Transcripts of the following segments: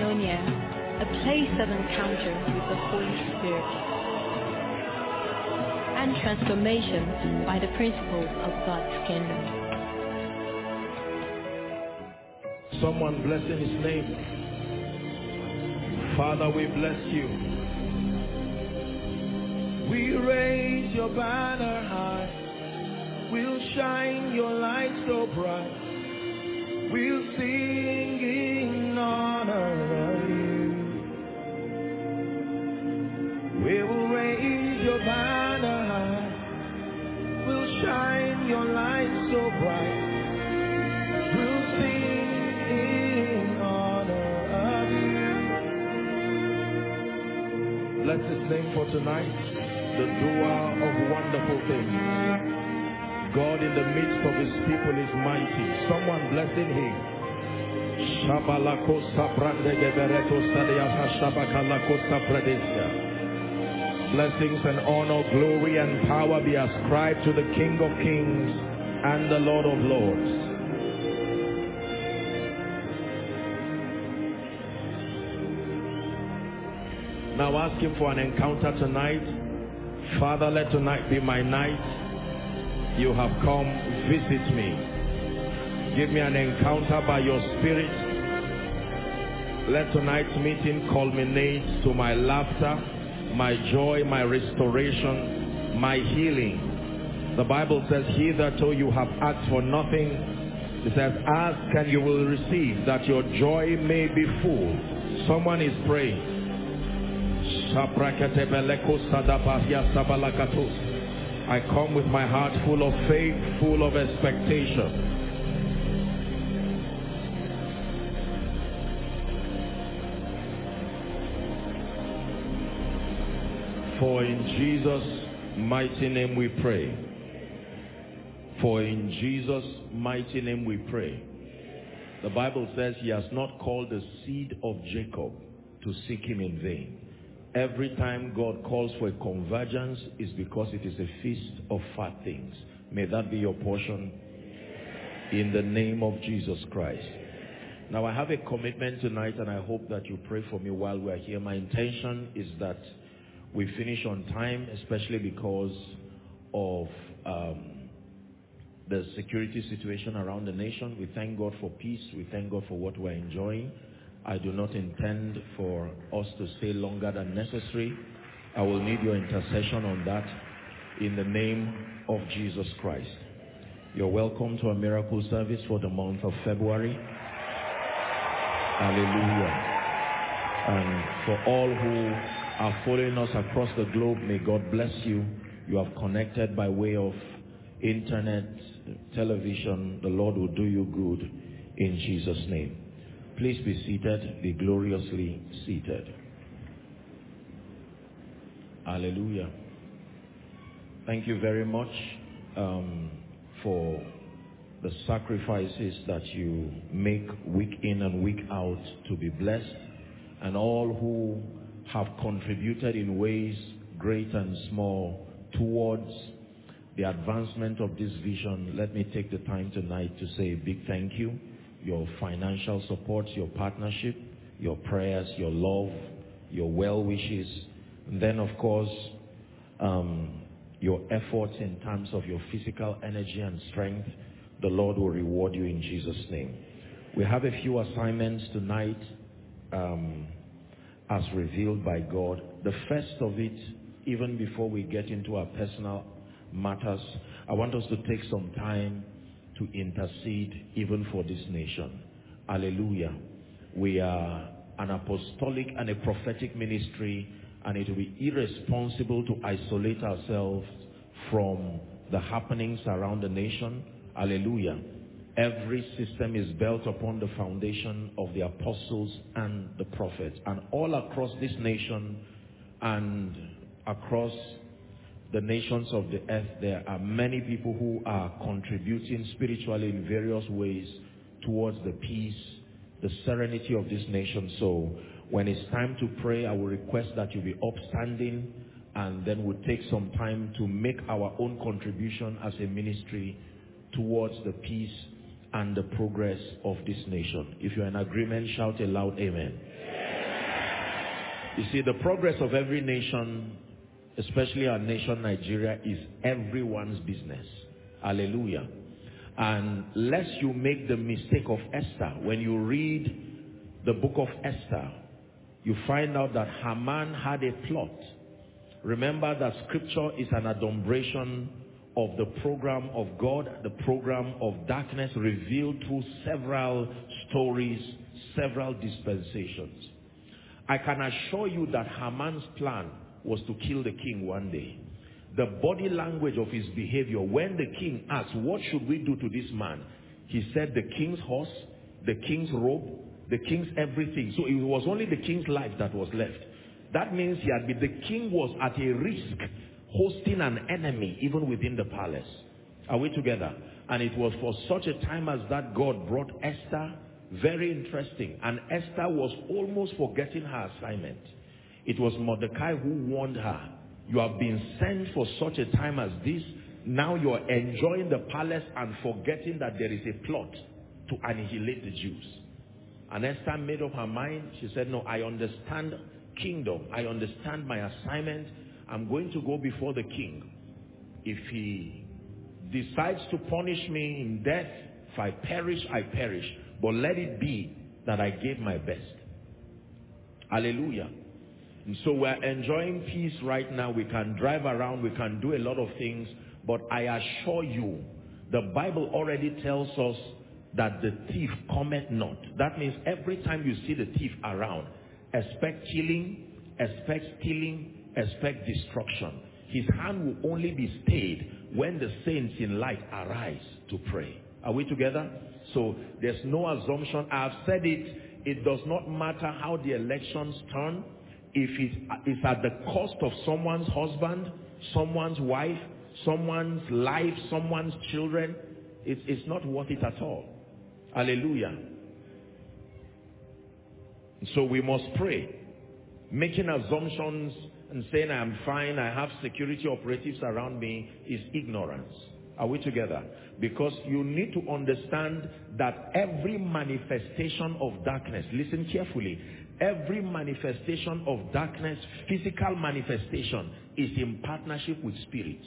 Koinonia, a place of encounter with the Holy Spirit and transformation by the principles of God's kingdom. Someone blessing his name. Father, we bless you. We raise your banner high. We'll shine your light so bright. We'll sing in honor of you. We will raise your banner high. We'll shine your light so bright. We'll sing in honor of you. Bless his name for tonight, the doer of wonderful things. God in the midst of his people is mighty. Someone blessing him. Blessings and honor, glory and power be ascribed to the King of Kings and the Lord of Lords. Now ask him for an encounter tonight. Father, let tonight be my night. You have come, visit me. Give me an encounter by your Spirit. Let tonight's meeting culminate to my laughter, my joy, my restoration, my healing. The Bible says, hitherto you have asked for nothing. It says, ask and you will receive, that your joy may be full. Someone is praying. I come with my heart full of faith, full of expectation. For in Jesus' mighty name we pray. For in Jesus' mighty name we pray. The Bible says he has not called the seed of Jacob to seek him in vain. Every time God calls for a convergence is because it is a feast of fat things. May that be your portion in the name of Jesus Christ. Now I have a commitment tonight and I hope that you pray for me while we are here. My intention is that we finish on time, especially because of the security situation around the nation. We thank God for peace. We thank God for what we're enjoying. I do not intend for us to stay longer than necessary. I will need your intercession on that in the name of Jesus Christ. You're welcome to a miracle service for the month of February. Hallelujah. And for all who are following us across the globe, may God bless you. You have connected by way of internet, television. The Lord will do you good in Jesus' name. Please be seated, be gloriously seated. Hallelujah. Thank you very much for the sacrifices that you make week in and week out to be blessed, and all who have contributed in ways great and small towards the advancement of this vision. Let me take the time tonight to say a big thank you. Your financial support, your partnership, your prayers, your love, your well wishes, and then of course your efforts in terms of your physical energy and strength. The Lord will reward you in Jesus' name. We have a few assignments tonight as revealed by God. The first of it, even before we get into our personal matters, I want us to take some time to intercede even for this nation. Hallelujah. We are an apostolic and a prophetic ministry, and it will be irresponsible to isolate ourselves from the happenings around the nation. Hallelujah. Every system is built upon the foundation of the apostles and the prophets. And all across this nation and across the nations of the earth, there are many people who are contributing spiritually in various ways towards the peace, the serenity of this nation. So when it's time to pray, I will request that you be upstanding, and then we'll take some time to make our own contribution as a ministry towards the peace and the progress of this nation. If you're in agreement, shout a loud amen. You see, the progress of every nation, especially our nation Nigeria, is everyone's business. Hallelujah. And lest you make the mistake of Esther, when you read the book of Esther, you find out that Haman had a plot. Remember that scripture is an adumbration of the program of God, the program of darkness revealed through several stories, several dispensations. I can assure you that Haman's plan was to kill the king one day. The body language of his behavior, when the king asked, what should we do to this man? He said the king's horse, the king's robe, the king's everything. So it was only the king's life that was left. That means the king was at a risk hosting an enemy even within the palace. Are we together? And it was for such a time as that God brought Esther. Very interesting. And Esther was almost forgetting her assignment. It was Mordecai who warned her, you have been sent for such a time as this. Now you are enjoying the palace and forgetting that there is a plot to annihilate the Jews. And Esther made up her mind. She said, no, I understand kingdom. I understand my assignment. I'm going to go before the king. If he decides to punish me in death, if I perish, I perish. But let it be that I gave my best. Hallelujah. And so we're enjoying peace right now. We can drive around. We can do a lot of things. But I assure you, the Bible already tells us that the thief cometh not. That means every time you see the thief around, expect killing, expect stealing, expect destruction. His hand will only be stayed when the saints in light arise to pray. Are we together? So there's no assumption. I've said it. It does not matter how the elections turn. If it's at the cost of someone's husband, someone's wife, someone's life, someone's children, it's not worth it at all. Hallelujah. So we must pray. Making assumptions and saying I'm fine, I have security operatives around me is ignorance. Are we together? Because you need to understand that every manifestation of darkness, listen carefully, every manifestation of darkness, physical manifestation, is in partnership with spirits.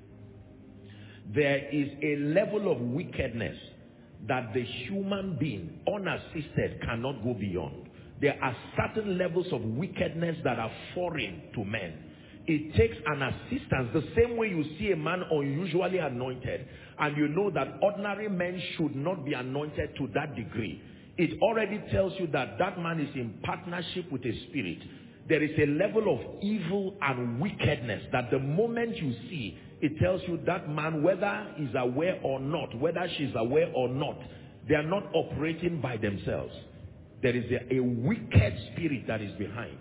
There is a level of wickedness that the human being, unassisted, cannot go beyond. There are certain levels of wickedness that are foreign to men. It takes an assistance, the same way you see a man unusually anointed, and you know that ordinary men should not be anointed to that degree. It already tells you that that man is in partnership with a spirit. There is a level of evil and wickedness that the moment you see, it tells you that man, whether he's aware or not, whether she's aware or not, they are not operating by themselves. There is a wicked spirit that is behind.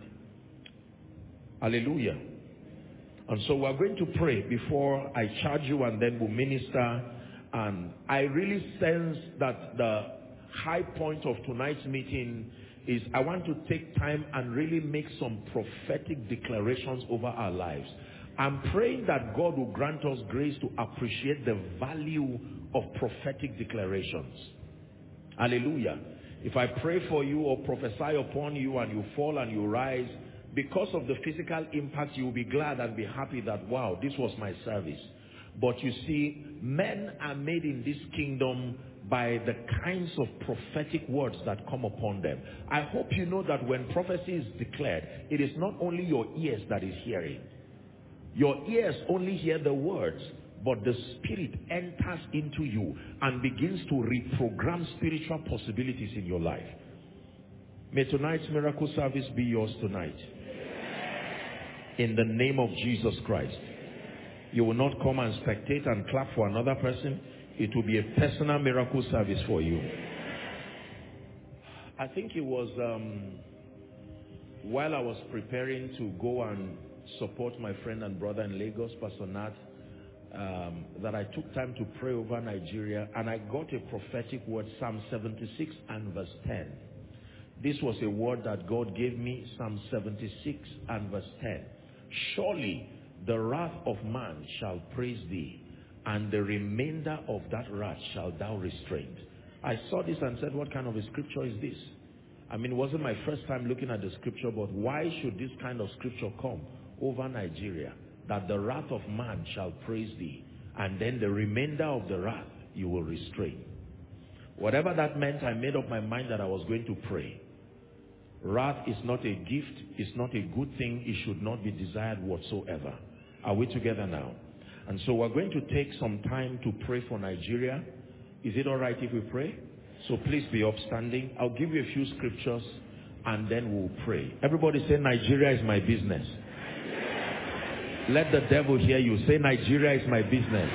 Hallelujah. And so we're going to pray before I charge you, and then we'll minister. And I really sense that the high point of tonight's meeting is I want to take time and really make some prophetic declarations over our lives. I'm praying that God will grant us grace to appreciate the value of prophetic declarations. Hallelujah. If I pray for you or prophesy upon you and you fall and you rise, because of the physical impact, you will be glad and be happy that, wow, this was my service. But you see, men are made in this kingdom by the kinds of prophetic words that come upon them. I hope you know that when prophecy is declared, it is not only your ears that is hearing. Your ears only hear the words, but the spirit enters into you and begins to reprogram spiritual possibilities in your life. May tonight's miracle service be yours tonight. In the name of Jesus Christ. You will not come and spectate and clap for another person. It will be a personal miracle service for you. I think it was while I was preparing to go and support my friend and brother in Lagos, Pastor Nat, that I took time to pray over Nigeria, and I got a prophetic word, Psalm 76 and verse 10. This was a word that God gave me, Psalm 76 and verse 10. Surely the wrath of man shall praise thee, and the remainder of that wrath shall thou restrain. I saw this and said, what kind of a scripture is this? I mean, it wasn't my first time looking at the scripture, but why should this kind of scripture come over Nigeria? That the wrath of man shall praise thee, and then the remainder of the wrath you will restrain. Whatever that meant, I made up my mind that I was going to pray. Wrath is not a gift, it's not a good thing, it should not be desired whatsoever. Are we together now? And so we're going to take some time to pray for Nigeria. Is it all right if we pray? So please be upstanding. I'll give you a few scriptures and then we'll pray. Everybody say, Nigeria is my business. Let the devil hear you. Say, Nigeria is my business.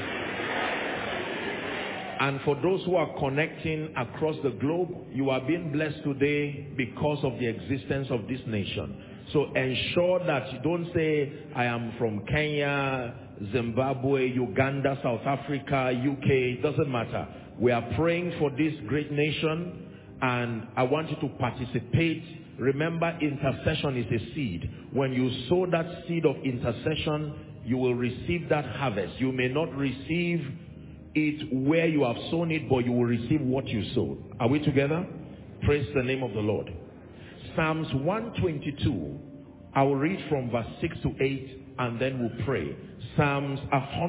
And for those who are connecting across the globe, you are being blessed today because of the existence of this nation. So ensure that you don't say, I am from Kenya, Zimbabwe, Uganda, South Africa, UK. It doesn't matter. We are praying for this great nation, and I want you to participate. Remember, intercession is a seed. When you sow that seed of intercession, you will receive that harvest. You may not receive it where you have sown it, but you will receive what you sowed. Are we together? Praise the name of the Lord. Psalms 122. I will read from verse 6 to 8 and then we'll pray. Psalms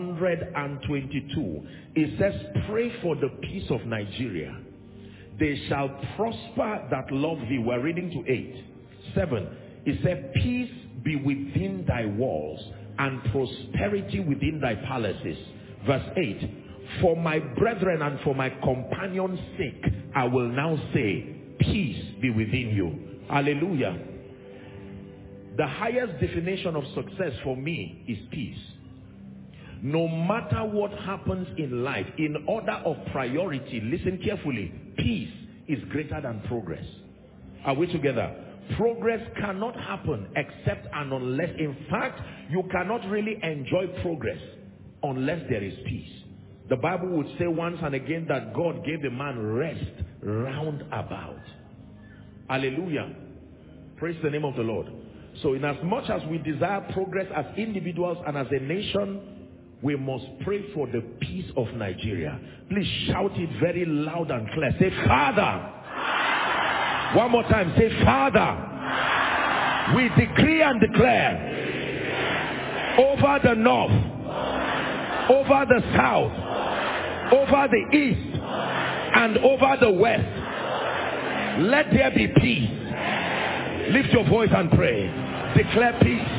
122. It says, pray for the peace of Nigeria. They shall prosper that love thee. We're reading to 8. 7. It said, peace be within thy walls and prosperity within thy palaces. Verse 8. For my brethren and for my companions' sake, I will now say, peace be within you. Hallelujah. The highest definition of success for me is peace. No matter what happens in life, in order of priority, listen carefully, peace is greater than progress. Are we together? Progress cannot happen except and unless, in fact, you cannot really enjoy progress unless there is peace. The Bible would say once and again that God gave the man rest round about. Hallelujah. Praise the name of the Lord. So in as much as we desire progress as individuals and as a nation, we must pray for the peace of Nigeria. Please shout it very loud and clear. Say, Father. One more time. Say, Father. We decree and declare over the north, over the south, over the east, and over the west. Let there be peace. Lift your voice and pray. Declare peace.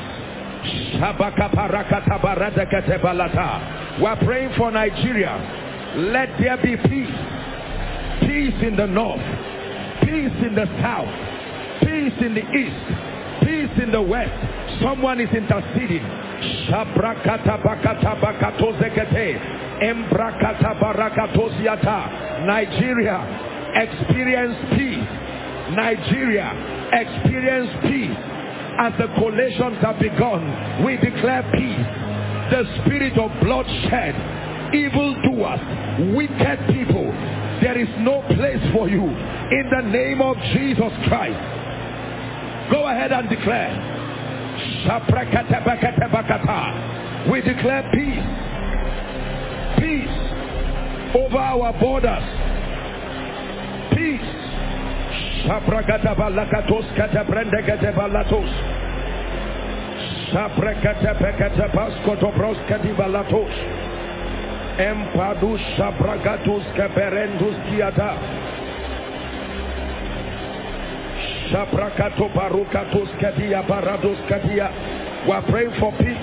We're praying for Nigeria. Let there be peace. Peace in the north, peace in the south, peace in the east, peace in the west. Someone is interceding. Nigeria, experience peace. Nigeria, experience peace. As the collations have begun, we declare peace. The spirit of bloodshed, evildoers, wicked people, there is no place for you in the name of Jesus Christ. Go ahead and declare. We declare peace. Peace over our borders. Peace. We're praying for peace.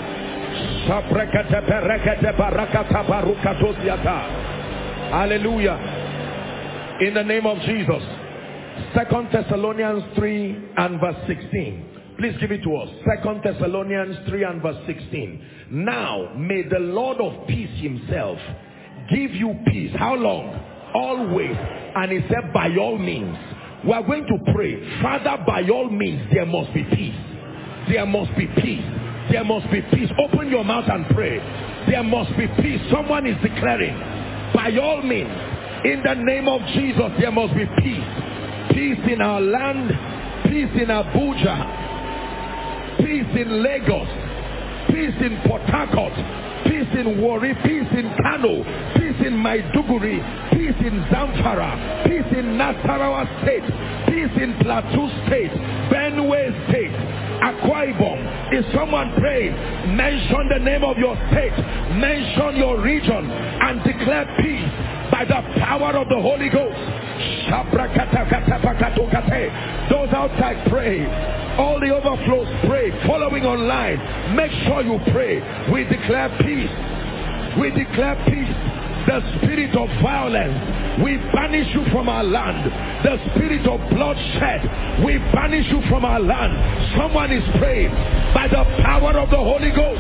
Hallelujah. In the name of Jesus. 2 Thessalonians 3 and verse 16. Please give it to us. 2 Thessalonians 3 and verse 16. Now may the Lord of peace himself give you peace. How long? Always. And he said, by all means. We are going to pray. Father, by all means, there must be peace. There must be peace. There must be peace. Open your mouth and pray. There must be peace. Someone is declaring, by all means, in the name of Jesus, there must be peace. Peace in our land, peace in Abuja, peace in Lagos, peace in Port Harcourt, peace peace in Warri, peace in Kano, peace in Maiduguri, peace in Zamfara, peace in Nasarawa State, peace in Plateau State, Benue State, Akwa Ibom. Is someone praying? Mention the name of your state, mention your region, and declare peace by the power of the Holy Ghost. Those outside pray. All the overflows pray. Following online, make sure you pray. We declare peace. We declare peace. The spirit of violence, we banish you from our land. The spirit of bloodshed, we banish you from our land. Someone is praying by the power of the Holy Ghost.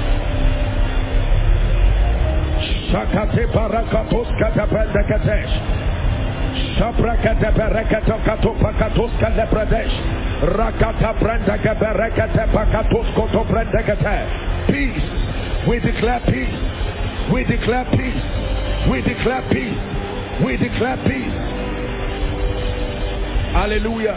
Shakate barakatos katapendekatesh. Shaprakate berekato katopakatos kalepradesh. Rakata brandaka berekate pakatos kotobrandekate. Peace. We declare peace. We declare peace. We declare peace. We declare peace. Hallelujah.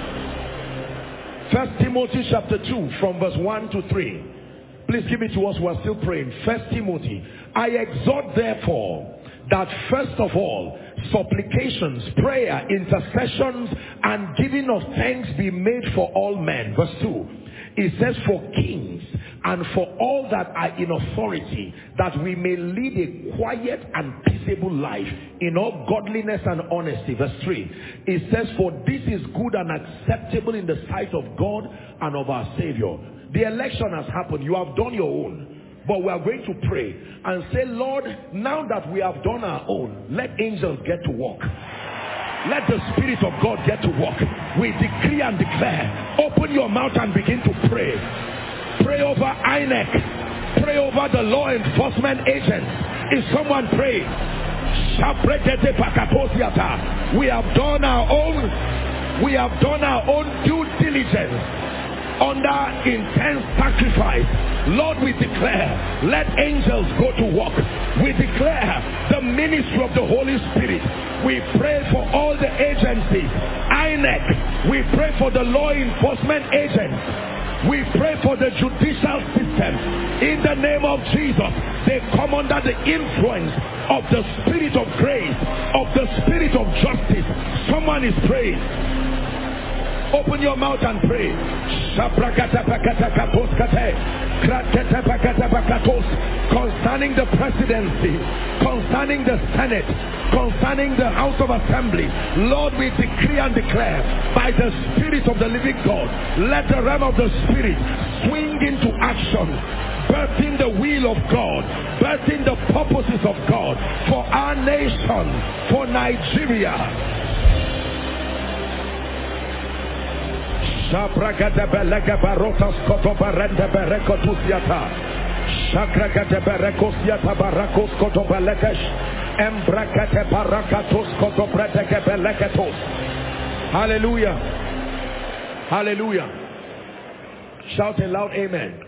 1 Timothy chapter 2 from verse 1 to 3. Please give it to us. We are still praying. 1 Timothy. I exhort therefore that first of all supplications, prayer, intercessions, and giving of thanks be made for all men. Verse 2. It says for kings and for all that are in authority, that we may lead a quiet and peaceable life in all godliness and honesty. Verse 3. It says for this is good and acceptable in the sight of God and of our Savior. The election has happened. You have done your own. But we are going to pray and say, Lord, now that we have done our own, let angels get to work. Let the Spirit of God get to work. We decree and declare. Open your mouth and begin to pray. Pray over INEC. Pray over the law enforcement agents. Is someone praying? We have done our own. We have done our own due diligence under intense sacrifice. Lord, we declare, let angels go to work. We declare the ministry of the Holy Spirit. We pray for all the agencies. INEC. We pray for the law enforcement agents. We pray for the judicial system. In the name of Jesus, they come under the influence of the Spirit of grace, of the Spirit of justice. Someone is praying. Open your mouth and pray. Concerning the presidency, concerning the Senate, concerning the House of Assembly, Lord, we decree and declare by the Spirit of the living God, let the realm of the Spirit swing into action, birthing the will of God, birthing the purposes of God for our nation, for Nigeria. Shabragada belega barotas koto barende berekotusiata. Shakragada berekosiata barakos koto belegesh. Embrakate barakatos koto bredege belegetos. Hallelujah. Hallelujah. Shout a loud amen.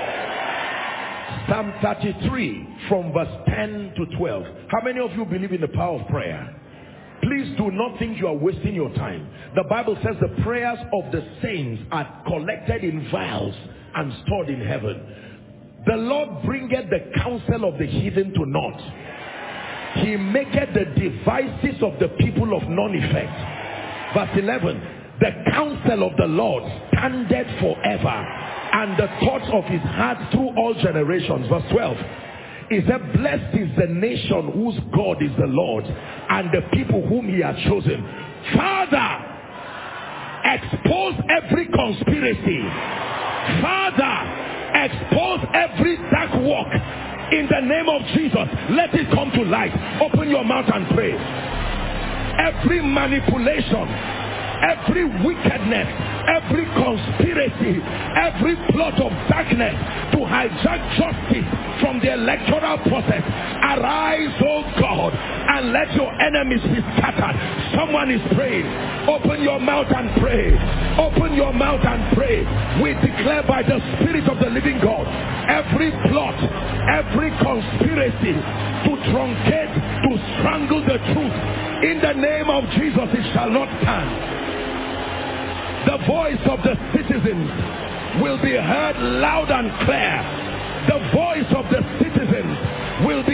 Psalm 33 from verse 10 to 12. How many of you believe in the power of prayer? Please do not think you are wasting your time. The Bible says the prayers of the saints are collected in vials and stored in heaven. The Lord bringeth the counsel of the heathen to naught. He maketh the devices of the people of none effect. Verse 11. The counsel of the Lord standeth forever, and the thoughts of his heart through all generations. Verse 12. Is that blessed is the nation whose God is the Lord, and the people whom he has chosen. Father, expose every conspiracy. Father, expose every dark work. In the name of Jesus, let it come to light. Open your mouth and pray. Every manipulation, every wickedness, every conspiracy, every plot of darkness to hijack justice from the electoral process, arise, oh God, and let your enemies be scattered. Someone is praying. Open your mouth and pray. Open your mouth and pray. We declare by the Spirit of the living God, every plot, every conspiracy to truncate, to strangle the truth, in the name of Jesus, it shall not stand. The voice of the citizens will be heard loud and clear. The voice of the citizens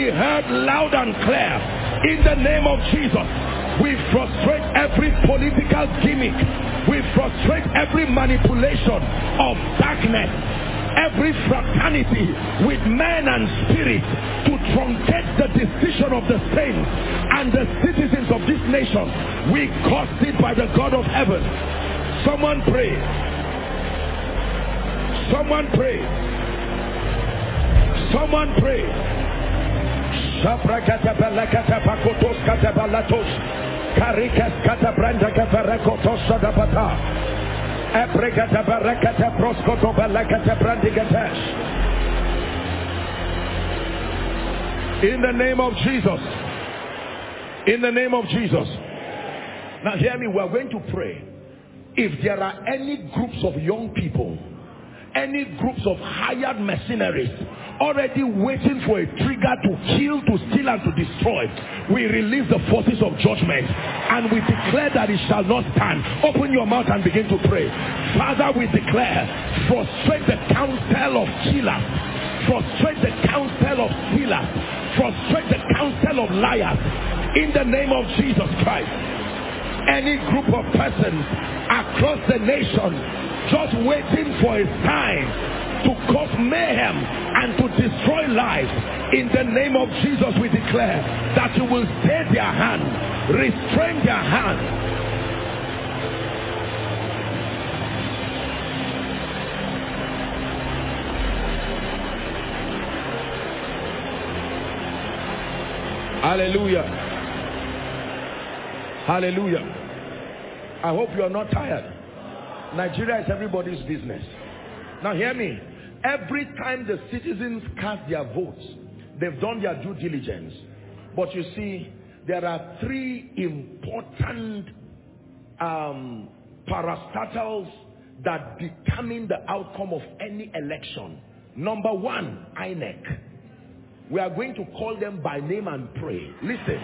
be heard loud and clear. In the name of Jesus, we frustrate every political gimmick. We frustrate every manipulation of darkness, every fraternity with men and spirits to truncate the decision of the saints and the citizens of this nation. We curse it by the God of heaven. Someone pray. Someone pray. Someone pray. In the name of Jesus. In the name of Jesus. Now hear me, we are going to pray. If there are any groups of young people, any groups of hired mercenaries already waiting for a trigger to kill, to steal, and to destroy, we release the forces of judgment and we declare that it shall not stand. Open your mouth and begin to pray. Father, we declare, frustrate the counsel of killers, frustrate the counsel of stealers, frustrate the counsel of liars in the name of Jesus Christ. Any group of persons across the nation just waiting for a sign to cause mayhem and to destroy lives, in the name of Jesus we declare that you will stay their hand, restrain their hand. Hallelujah. Hallelujah. I hope you are not tired. Nigeria is everybody's business. Now hear me. Every time the citizens cast their votes, they've done their due diligence. But you see, there are three important parastatals that determine the outcome of any election. Number one, INEC. We are going to call them by name and pray. Listen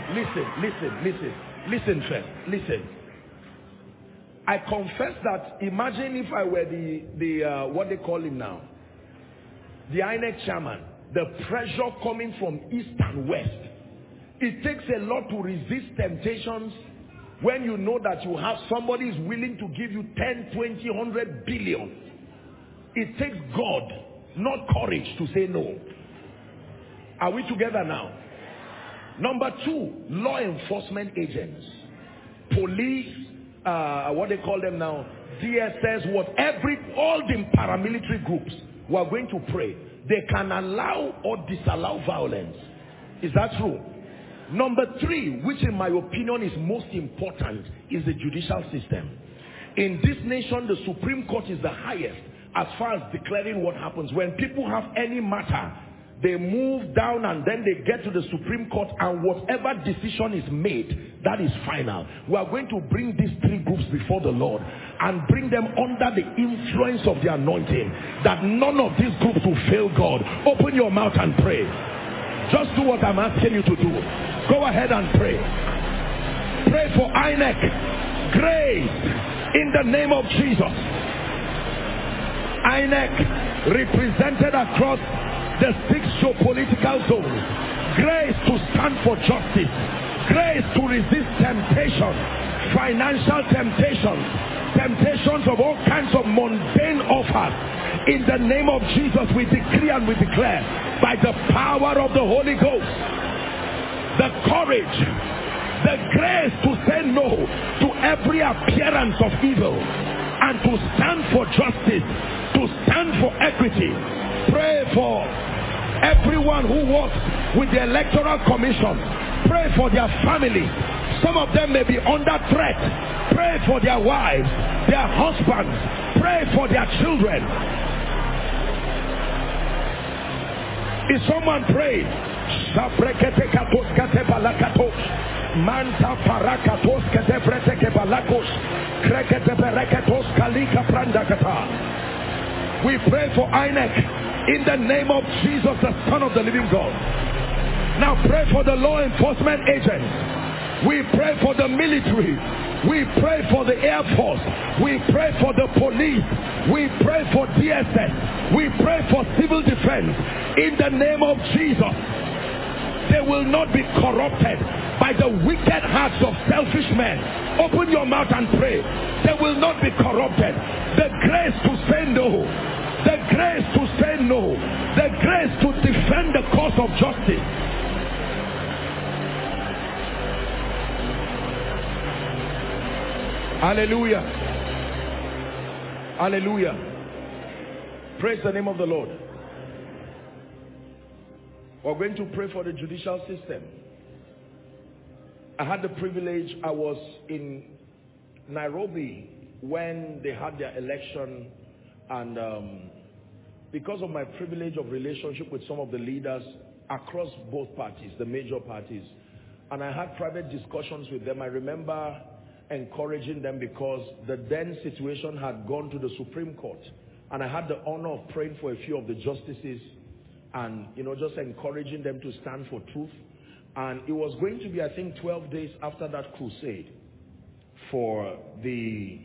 first. Listen. I confess that, imagine if I were the what they call him now, the INEC chairman, the pressure coming from east and west. It takes a lot to resist temptations when you know that you have somebody is willing to give you 10, 20, 100 billion. It takes God, not courage, to say no. Are we together now? Number two, law enforcement agents, police, what they call them now, DSS, all the paramilitary groups. We are going to pray. They can allow or disallow violence. Is that true? Number three, which in my opinion is most important, is the judicial system. In this nation, the Supreme Court is the highest as far as declaring what happens. When people have any matter, they move down and then they get to the Supreme Court, and whatever decision is made, that is final. We are going to bring these three groups before the Lord and bring them under the influence of the anointing, that none of these groups will fail God. Open your mouth and pray. Just do what I'm asking you to do. Go ahead and pray. Pray for INEC. Grace in the name of Jesus. INEC represented across the 6 geopolitical zones. Grace to stand for justice. Grace to resist temptation. Financial temptations. Temptations of all kinds of mundane offers. In the name of Jesus, we decree and we declare, by the power of the Holy Ghost, the courage, the grace to say no to every appearance of evil, and to stand for justice, to stand for equity. Pray for everyone who works with the Electoral Commission. Pray for their families. Some of them may be under threat. Pray for their wives, their husbands. Pray for their children. Is someone praying? Manta parakatos ketebrete balakos krekete bereketos kalika prandakata. We pray for INEC in the name of Jesus, the Son of the living God. Now pray for the law enforcement agents. We pray for the military. We pray for the Air Force. We pray for the police. We pray for DSS. We pray for civil defense. In the name of Jesus. They will not be corrupted by the wicked hearts of selfish men. Open your mouth and pray. They will not be corrupted. The grace to say no. The grace to say no. The grace to defend the cause of justice. Hallelujah. Hallelujah. Praise the name of the Lord. We're going to pray for the judicial system. I had the privilege, I was in Nairobi when they had their election, and because of my privilege of relationship with some of the leaders across both parties, the major parties, and I had private discussions with them. I remember encouraging them because the then situation had gone to the Supreme Court, and I had the honor of praying for a few of the justices and, you know, just encouraging them to stand for truth. And it was going to be, I think, 12 days after that crusade for the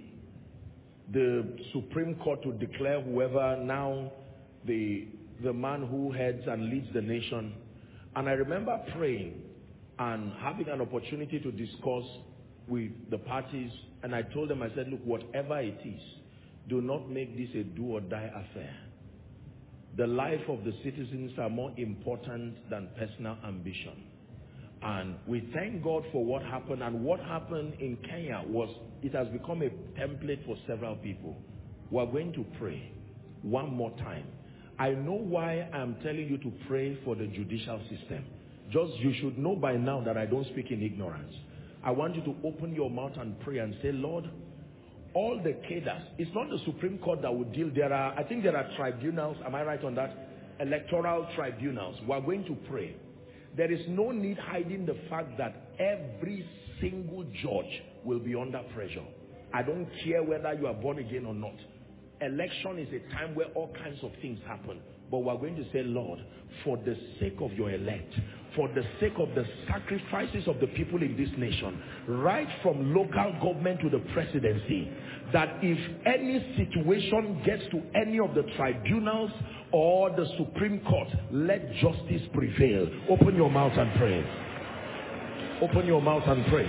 Supreme Court to declare whoever now the man who heads and leads the nation. And I remember praying and having an opportunity to discuss with the parties, and I told them, I said, look, whatever it is, do not make this a do or die affair. The life of the citizens are more important than personal ambition. And we thank God for what happened. And what happened in Kenya was, it has become a template for several people. We are going to pray one more time. I know why I'm telling you to pray for the judicial system. Just, you should know by now that I don't speak in ignorance. I want you to open your mouth and pray and say, Lord, all the cadres, it's not the Supreme Court that will deal. I think there are tribunals, am I right on that? Electoral tribunals. We are going to pray. There is no need hiding the fact that every single judge will be under pressure. I don't care whether you are born again or not. Election is a time where all kinds of things happen. But we're going to say, Lord, for the sake of your elect, for the sake of the sacrifices of the people in this nation, right from local government to the presidency, that if any situation gets to any of the tribunals or the Supreme Court, let justice prevail. Open your mouth and pray. Open your mouth and pray.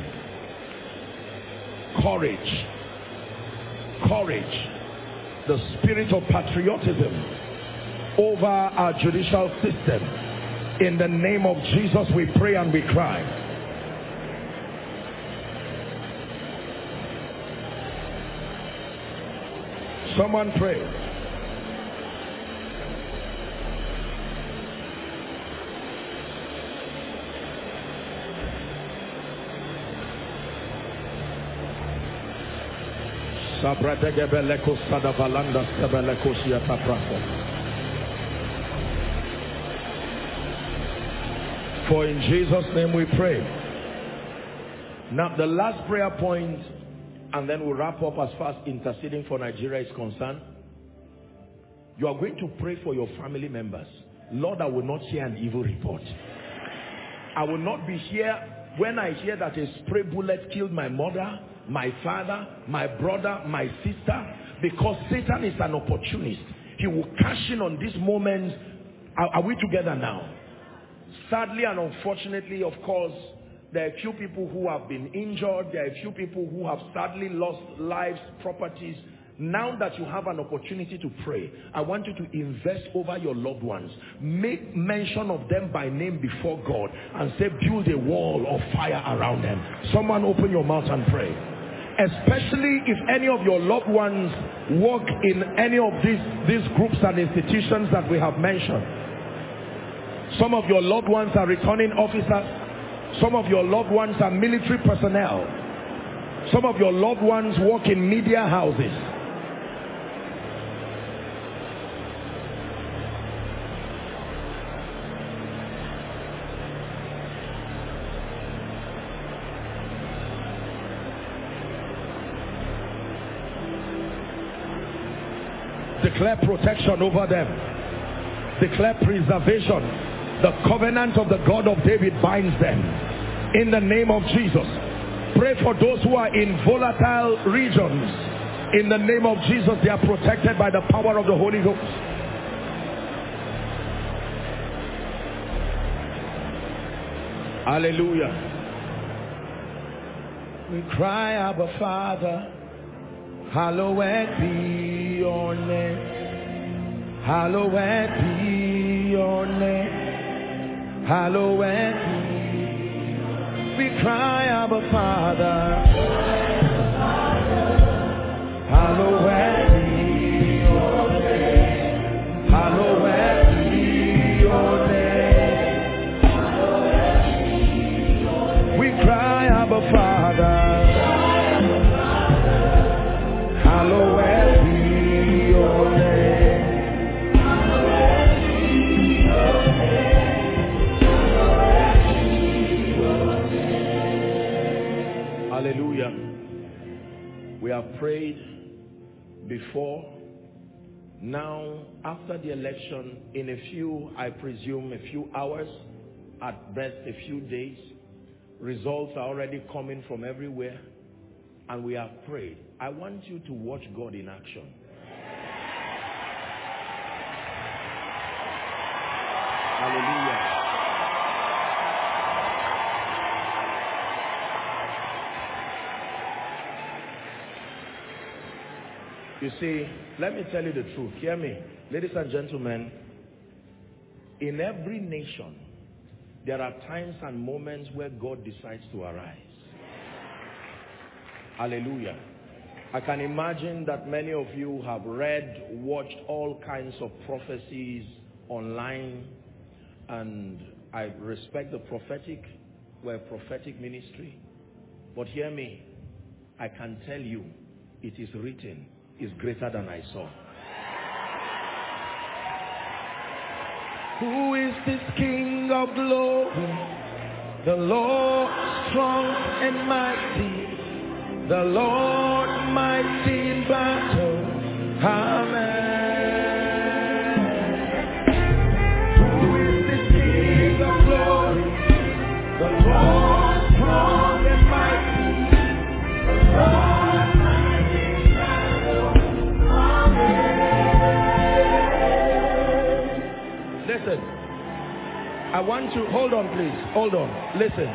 Courage. Courage. The spirit of patriotism over our judicial system. In the name of Jesus, we pray and we cry. Someone pray. For in Jesus' name we pray. Now the last prayer point, and then we'll wrap up as far as interceding for Nigeria is concerned. You are going to pray for your family members. Lord, I will not hear an evil report. I will not be here when I hear that a spray bullet killed my mother, my father, my brother, my sister, because Satan is an opportunist. He will cash in on this moment. Are we together now? Sadly and unfortunately, of course, there are a few people who have been injured. There are a few people who have sadly lost lives, properties. Now that you have an opportunity to pray, I want you to invest over your loved ones. Make mention of them by name before God and say, build a wall of fire around them. Someone open your mouth and pray. Especially if any of your loved ones work in any of these groups and institutions that we have mentioned. Some of your loved ones are returning officers. Some of your loved ones are military personnel. Some of your loved ones work in media houses. Declare protection over them. Declare preservation. The covenant of the God of David binds them. In the name of Jesus. Pray for those who are in volatile regions. In the name of Jesus, they are protected by the power of the Holy Ghost. Hallelujah. We cry, Abba Father, hallowed be your name. Hallowed be your name. Hallowed be. We cry, Abba Father, hallowed be your name. Hallowed be your name. We cry, Abba Father, hallowed be your name. Hallelujah. We have prayed before. Now, after the election, in a few, I presume, a few hours, at best a few days, results are already coming from everywhere, and we have prayed. I want you to watch God in action. Hallelujah. You see, let me tell you the truth. Hear me. Ladies and gentlemen, in every nation, there are times and moments where God decides to arise. Hallelujah. I can imagine that many of you have read, watched all kinds of prophecies online, and I respect the prophetic. We're a prophetic ministry. But hear me, I can tell you, it is written, is greater than I saw. Who is this King of glory? The Lord strong and mighty, the Lord mighty in battle. Amen. Who is this King of glory? The Lord strong and mighty, the Lord mighty in battle. Amen. Listen, I want to, hold on please, hold on, listen.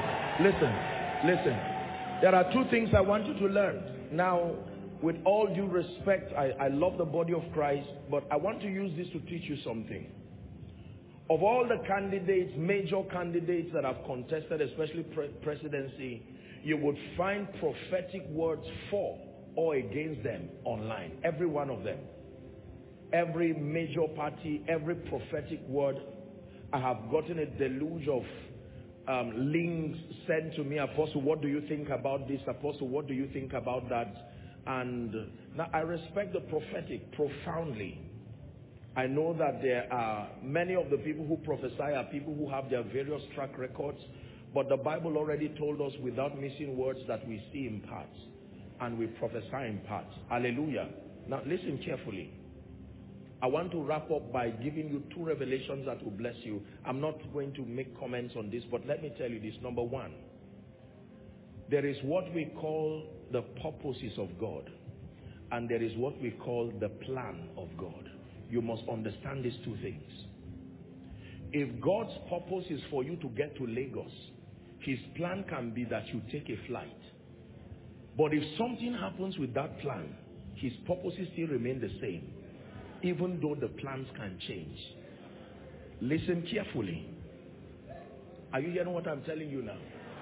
There are two things I want you to learn. Now, with all due respect, I love the body of Christ, but I want to use this to teach you something. Of all the candidates, major candidates that have contested, especially presidency, you would find prophetic words for or against them online. Every one of them. Every major party, every prophetic word. I have gotten a deluge of links sent to me. Apostle, what do you think about this? Apostle, what do you think about that? And now I respect the prophetic profoundly. I know that there are many of the people who prophesy are people who have their various track records, but the Bible already told us without missing words that we see in parts and we prophesy in parts. Hallelujah. Now listen carefully. I want to wrap up by giving you two revelations that will bless you. I'm not going to make comments on this, but let me tell you this. Number one, there is what we call the purposes of God, and there is what we call the plan of God. You must understand these two things. If God's purpose is for you to get to Lagos, his plan can be that you take a flight. But if something happens with that plan, his purposes still remain the same, even though the plans can change. Listen carefully. Are you hearing what I'm telling you now?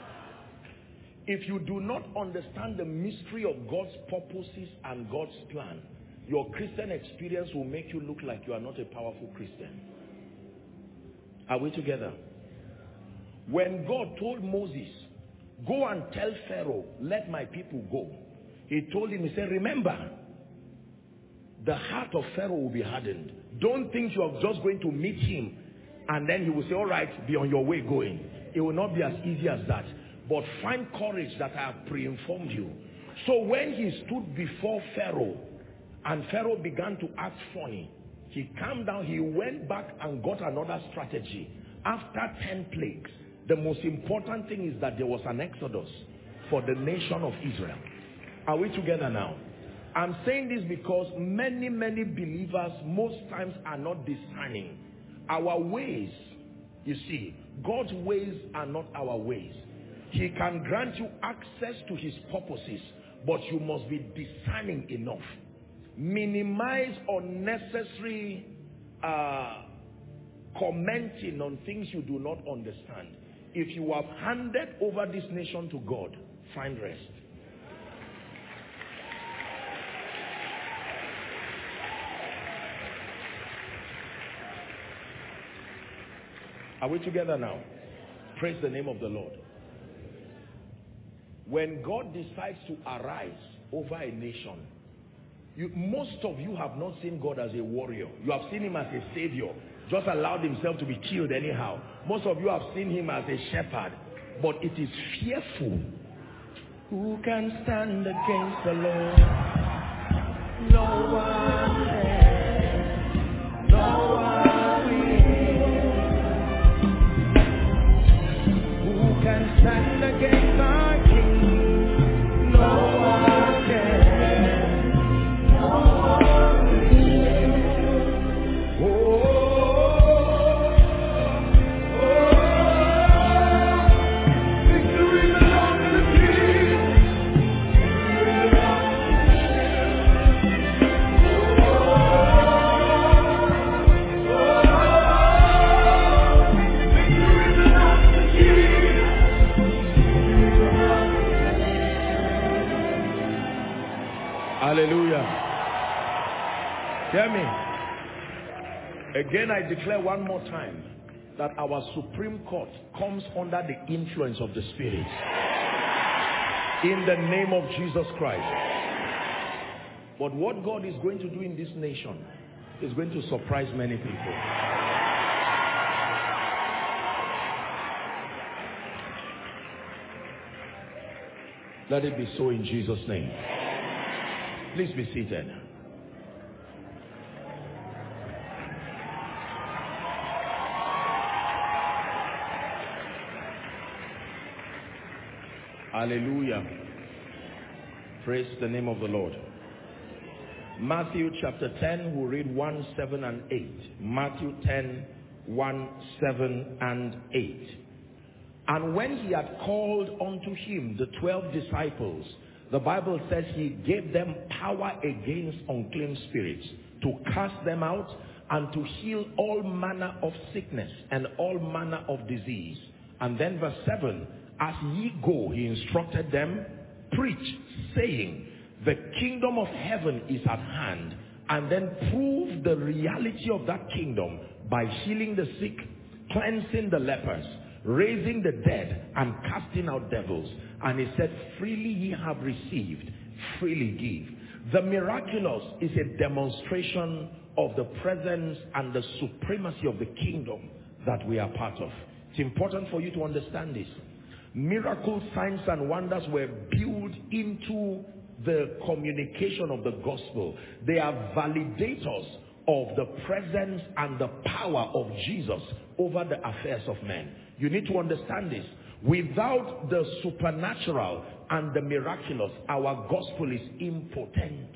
If you do not understand the mystery of God's purposes and God's plan, your Christian experience will make you look like you are not a powerful Christian. Are we together? When God told Moses, go and tell Pharaoh, let my people go, he told him, he said, remember, the heart of Pharaoh will be hardened. Don't think you are just going to meet him and then he will say, all right, be on your way going. It will not be as easy as that. But find courage that I have pre-informed you. So when he stood before Pharaoh and Pharaoh began to act funny, he calmed down, he went back and got another strategy. After 10 plagues, the most important thing is that there was an exodus for the nation of Israel. Are we together now? I'm saying this because many believers most times are not discerning. Our ways, you see, God's ways are not our ways. He can grant you access to his purposes, but you must be discerning enough. Minimize unnecessary commenting on things you do not understand. If you have handed over this nation to God, find rest. Are we together now? Praise the name of the Lord. When God decides to arise over a nation, most of you have not seen God as a warrior. You have seen him as a savior. Just allowed himself to be killed anyhow. Most of you have seen him as a shepherd. But it is fearful. Who can stand against the Lord? No one can. No one will. Who can stand against our King? No one can. No one will. Oh, victory belongs to the King. Victory belongs Hallelujah. Hear me. Again, I declare one more time that our Supreme Court comes under the influence of the Spirit. In the name of Jesus Christ. But what God is going to do in this nation is going to surprise many people. Let it be so in Jesus' name. Please be seated. Hallelujah. Praise the name of the Lord. Matthew chapter 10, we'll read 1, 7 and 8. Matthew 10, 1, 7 and 8. And when he had called unto him the 12 disciples, the Bible says he gave them power against unclean spirits, to cast them out and to heal all manner of sickness and all manner of disease. And then verse 7, as ye go, he instructed them, preach, saying, the kingdom of heaven is at hand. And then prove the reality of that kingdom by healing the sick, cleansing the lepers, raising the dead, and casting out devils. And he said, freely ye have received, freely give. The miraculous is a demonstration of the presence and the supremacy of the kingdom that we are part of. It's important for you to understand this. Miracles, signs and wonders were built into the communication of the gospel. They are validators of the presence and the power of Jesus over the affairs of men. You need to understand this. Without the supernatural and the miraculous, our gospel is impotent.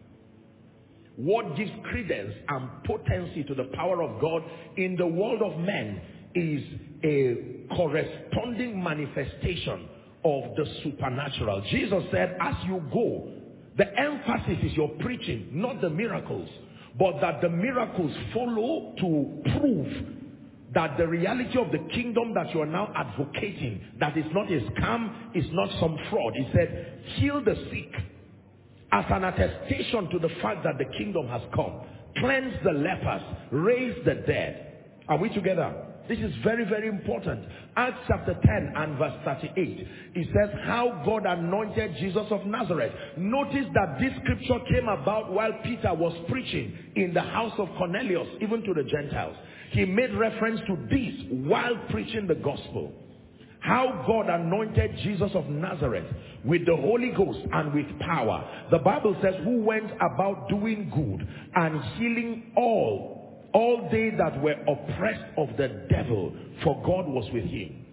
What gives credence and potency to the power of God in the world of men is a corresponding manifestation of the supernatural. Jesus said, as you go, the emphasis is your preaching, not the miracles, but that the miracles follow to prove that the reality of the kingdom that you are now advocating, that is not a scam, is not some fraud. He said, heal the sick as an attestation to the fact that the kingdom has come. Cleanse the lepers, raise the dead. Are we together? This is very, very important. Acts chapter 10 and verse 38. It says how God anointed Jesus of Nazareth. Notice that this scripture came about while Peter was preaching in the house of Cornelius, even to the Gentiles. He made reference to this while preaching the gospel. How God anointed Jesus of Nazareth with the Holy Ghost and with power. The Bible says, who went about doing good and healing all they that were oppressed of the devil, for God was with him.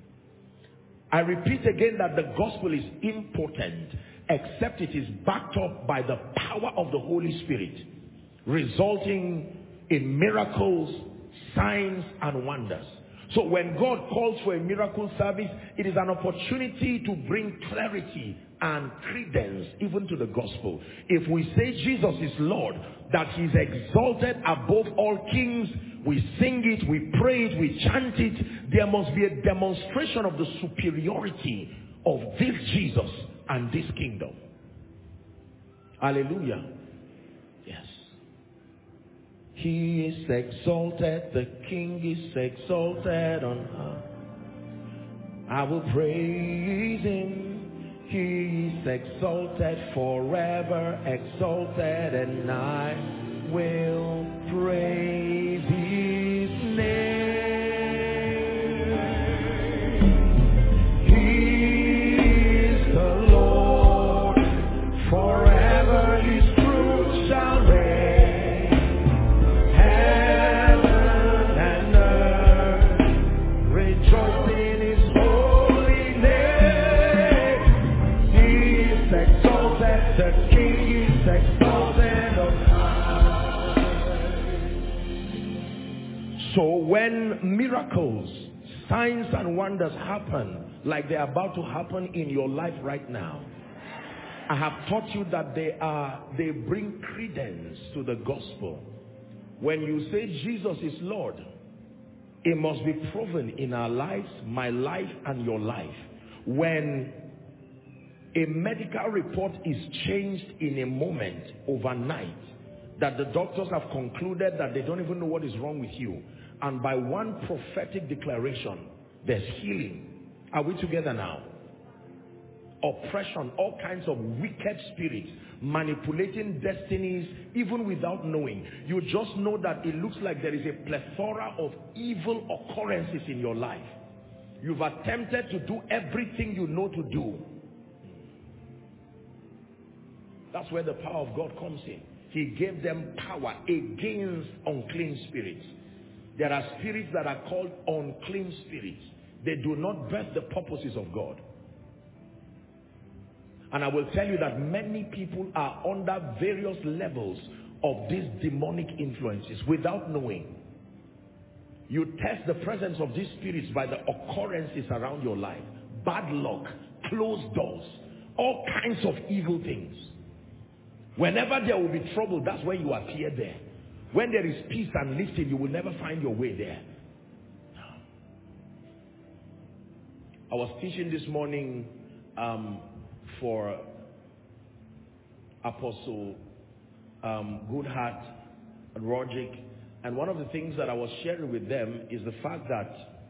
I repeat again that the gospel is impotent except it is backed up by the power of the Holy Spirit, resulting in miracles, signs and wonders. So when God calls for a miracle service, it is an opportunity to bring clarity and credence even to the gospel. If we say Jesus is Lord, that he's exalted above all kings, we sing it, we pray it, we chant it, there must be a demonstration of the superiority of this Jesus and this kingdom. Hallelujah. Yes. He is exalted, the King is exalted on high. I will praise him. He is exalted, forever exalted, and I will praise his name. He is the Lord, forever his truth shall reign. Heaven and earth rejoice in his holy name. He is exalted, the King is exalted on high. So when miracles, signs and wonders happen, like they're about to happen in your life right now, I have taught you that they bring credence to the gospel. When you say Jesus is Lord, it must be proven in our lives, my life and your life. When a medical report is changed in a moment, overnight, that the doctors have concluded that they don't even know what is wrong with you, and by one prophetic declaration, there's healing. Are we together now? Oppression, all kinds of wicked spirits manipulating destinies even without knowing. You just know that it looks like there is a plethora of evil occurrences in your life. You've attempted to do everything you know to do. That's where the power of God comes in. He gave them power against unclean spirits. There are spirits that are called unclean spirits. They do not birth the purposes of God. And I will tell you that many people are under various levels of these demonic influences without knowing. You test the presence of these spirits by the occurrences around your life. Bad luck, closed doors, all kinds of evil things. Whenever there will be trouble, that's when you appear there. When there is peace and lifting, you will never find your way there. I was teaching this morning for Apostle Goodheart and Rogic, and one of the things that I was sharing with them is the fact that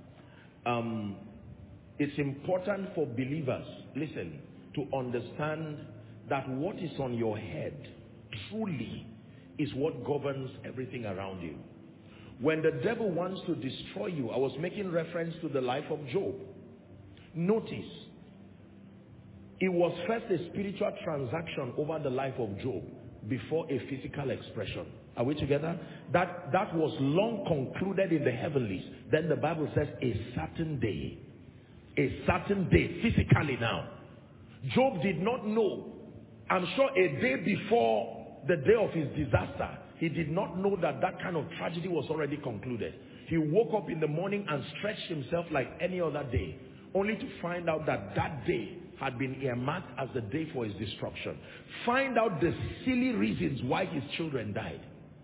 it's important for believers, listen, to understand that what is on your head truly is what governs everything around you. When the devil wants to destroy you, I was making reference to the life of Job. Notice, it was first a spiritual transaction over the life of Job before a physical expression. Are we together? That was long concluded in the heavenlies. Then the Bible says a certain day, physically now. Job did not know. I'm sure a day before the day of his disaster, he did not know that that kind of tragedy was already concluded. He woke up in the morning and stretched himself like any other day, only to find out that that day had been earmarked as the day for his destruction. Find out the silly reasons why his children died.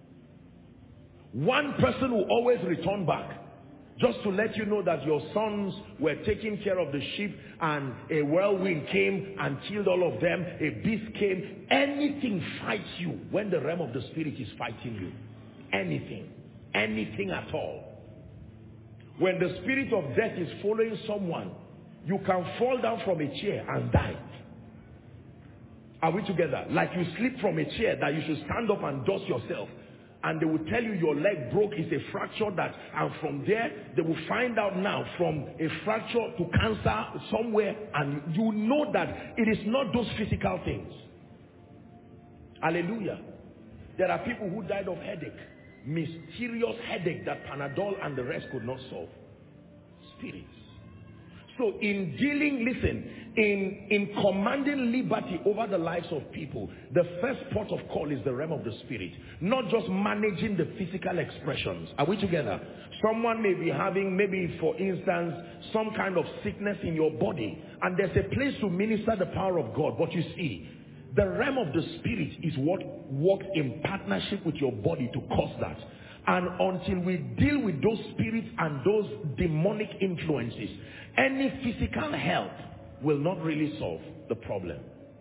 One person will always return back, just to let you know that your sons were taking care of the sheep and a whirlwind came and killed all of them. A beast came. Anything fights you when the realm of the spirit is fighting you. Anything at all. When the spirit of death is following someone, you can fall down from a chair and die. Are we together? Like you slip from a chair that you should stand up and dust yourself. And they will tell you your leg broke, is a fracture that, and from there, they will find out now from a fracture to cancer somewhere, and you know that it is not those physical things. Hallelujah. There are people who died of headache, mysterious headache that Panadol and the rest could not solve. Spirits. So in dealing, listen, in commanding liberty over the lives of people, the first port of call is the realm of the spirit. Not just managing the physical expressions. Are we together? Someone may be having, maybe for instance, some kind of sickness in your body, and there's a place to minister the power of God. But you see, the realm of the spirit is what works in partnership with your body to cause that. And until we deal with those spirits and those demonic influences, any physical help will not really solve the problem.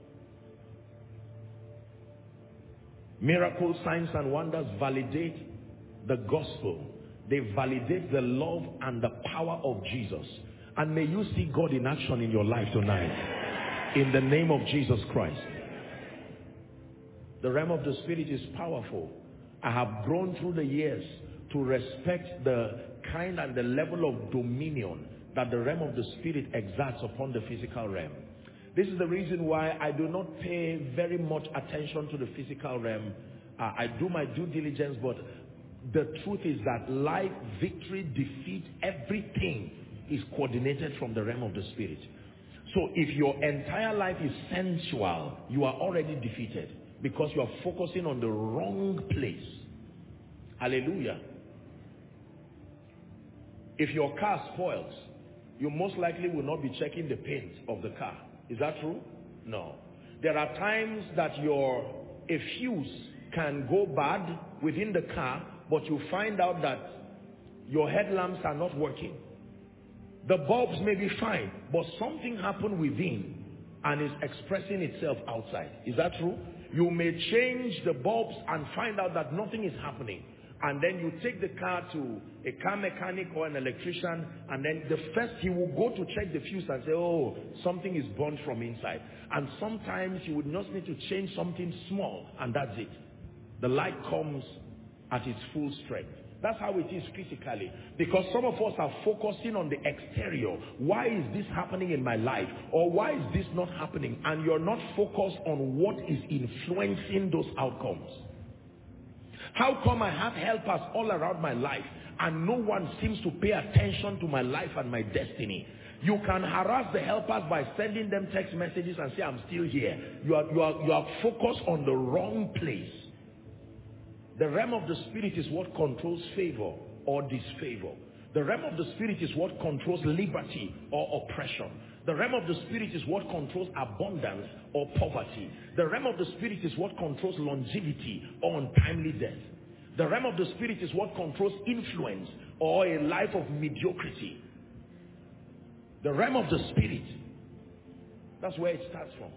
Miracles, signs and wonders validate the gospel. They validate the love and the power of Jesus. And may you see God in action in your life tonight. In the name of Jesus Christ. The realm of the spirit is powerful. I have grown through the years to respect the kind and the level of dominion that the realm of the spirit exerts upon the physical realm. This is the reason why I do not pay very much attention to the physical realm. I do my due diligence, but the truth is that life, victory, defeat, everything is coordinated from the realm of the spirit. So if your entire life is sensual, you are already defeated because you are focusing on the wrong place. Hallelujah. If your car spoils, you most likely will not be checking the paint of the car. Is that true? No. There are times that a fuse can go bad within the car, but you find out that your headlamps are not working. The bulbs may be fine, but something happened within and is expressing itself outside. Is that true? You may change the bulbs and find out that nothing is happening. And then you take the car to a car mechanic or an electrician, and then the first he will go to check the fuse and say, oh, something is burnt from inside. And sometimes you would just need to change something small, and that's it. The light comes at its full strength. That's how it is physically. Because some of us are focusing on the exterior. Why is this happening in my life? Or why is this not happening? And you're not focused on what is influencing those outcomes. How come I have helpers all around my life and no one seems to pay attention to my life and my destiny? You can harass the helpers by sending them text messages and say, I'm still here. You are focused on the wrong place. The realm of the spirit is what controls favor or disfavor. The realm of the spirit is what controls liberty or oppression. The realm of the spirit is what controls abundance or poverty. The realm of the spirit is what controls longevity or untimely death. The realm of the spirit is what controls influence or a life of mediocrity. The realm of the spirit, that's where it starts from.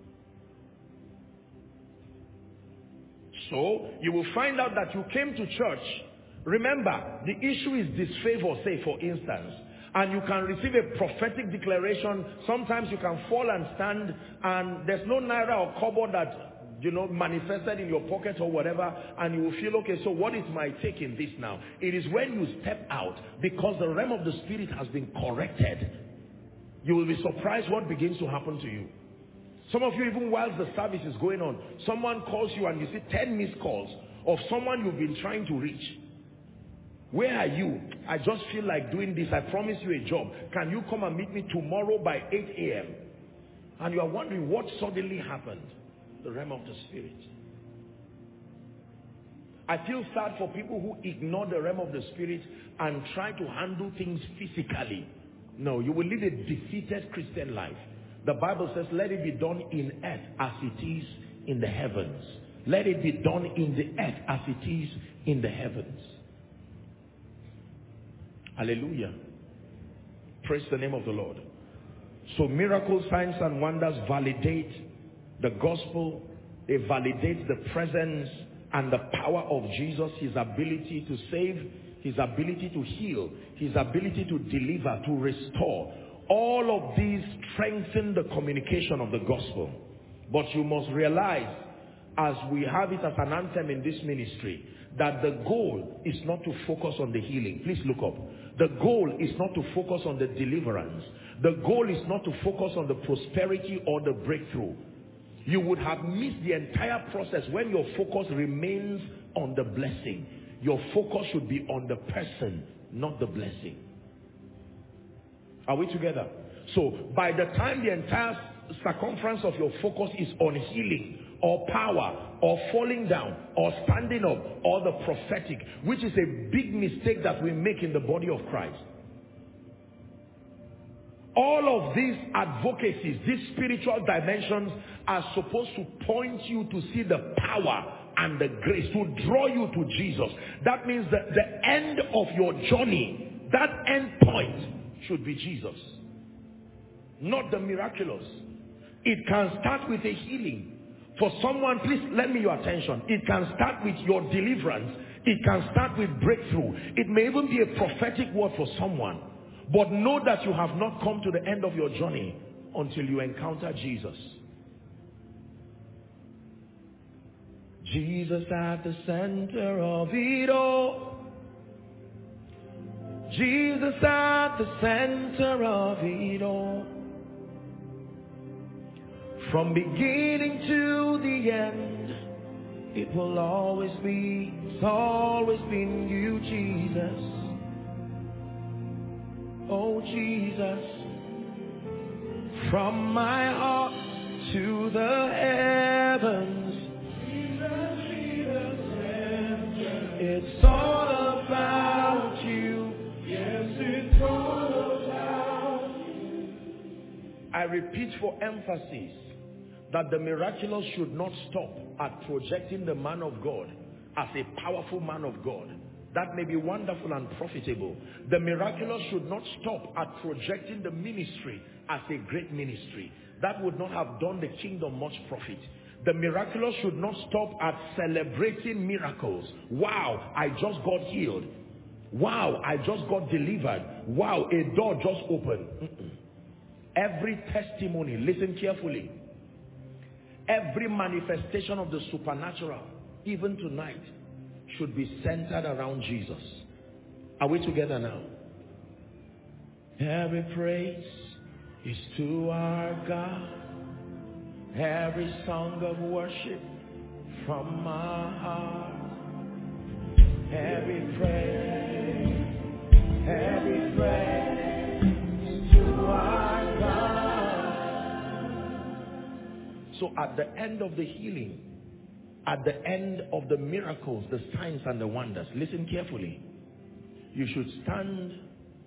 So, you will find out that you came to church. Remember, the issue is disfavor, say for instance. And you can receive a prophetic declaration. Sometimes you can fall and stand and there's no naira or kobo that, manifested in your pocket or whatever. And you will feel, okay, so what is my take in this now? It is when you step out, because the realm of the spirit has been corrected. You will be surprised what begins to happen to you. Some of you, even whilst the service is going on, someone calls you and you see 10 missed calls of someone you've been trying to reach. Where are you? I just feel like doing this. I promise you a job. Can you come and meet me tomorrow by 8 a.m.? And you are wondering what suddenly happened. The realm of the spirit. I feel sad for people who ignore the realm of the spirit and try to handle things physically. No, you will live a defeated Christian life. The Bible says, let it be done in earth as it is in the heavens. Let it be done in the earth as it is in the heavens. Hallelujah. Praise the name of the Lord. So miracles, signs and wonders validate the gospel. They validate the presence and the power of Jesus, his ability to save, his ability to heal, his ability to deliver, to restore. All of these strengthen the communication of the gospel. But you must realize, as we have it as an anthem in this ministry, that the goal is not to focus on the healing. Please look up. The goal is not to focus on the deliverance. The goal is not to focus on the prosperity or the breakthrough. You would have missed the entire process when your focus remains on the blessing. Your focus should be on the person, not the blessing. Are we together? So by the time the entire circumference of your focus is on healing or power or falling down or standing up or the prophetic, which is a big mistake that we make in the body of Christ. All of these advocacies, these spiritual dimensions are supposed to point you to see the power and the grace, to draw you to Jesus. That means that the end of your journey, that end point should be Jesus, not the miraculous. It can start with a healing. For someone, please lend me your attention. It can start with your deliverance. It can start with breakthrough. It may even be a prophetic word for someone. But know that you have not come to the end of your journey until you encounter Jesus. Jesus at the center of it all. Jesus at the center of it all. From beginning to the end, it will always be, it's always been you, Jesus. Oh Jesus, from my heart to the heavens, it's all about you. Yes, it's all about you. I repeat for emphasis that the miraculous should not stop at projecting the man of God as a powerful man of God. That may be wonderful and profitable. The miraculous should not stop at projecting the ministry as a great ministry. That would not have done the kingdom much profit. The miraculous should not stop at celebrating miracles. Wow, I just got healed. Wow, I just got delivered. Wow, a door just opened. Every testimony, listen carefully. Every manifestation of the supernatural, even tonight, should be centered around Jesus. Are we together now? Every praise is to our God. Every song of worship from our heart. Every praise is to our God. So at the end of the healing, at the end of the miracles, the signs and the wonders, listen carefully. You should stand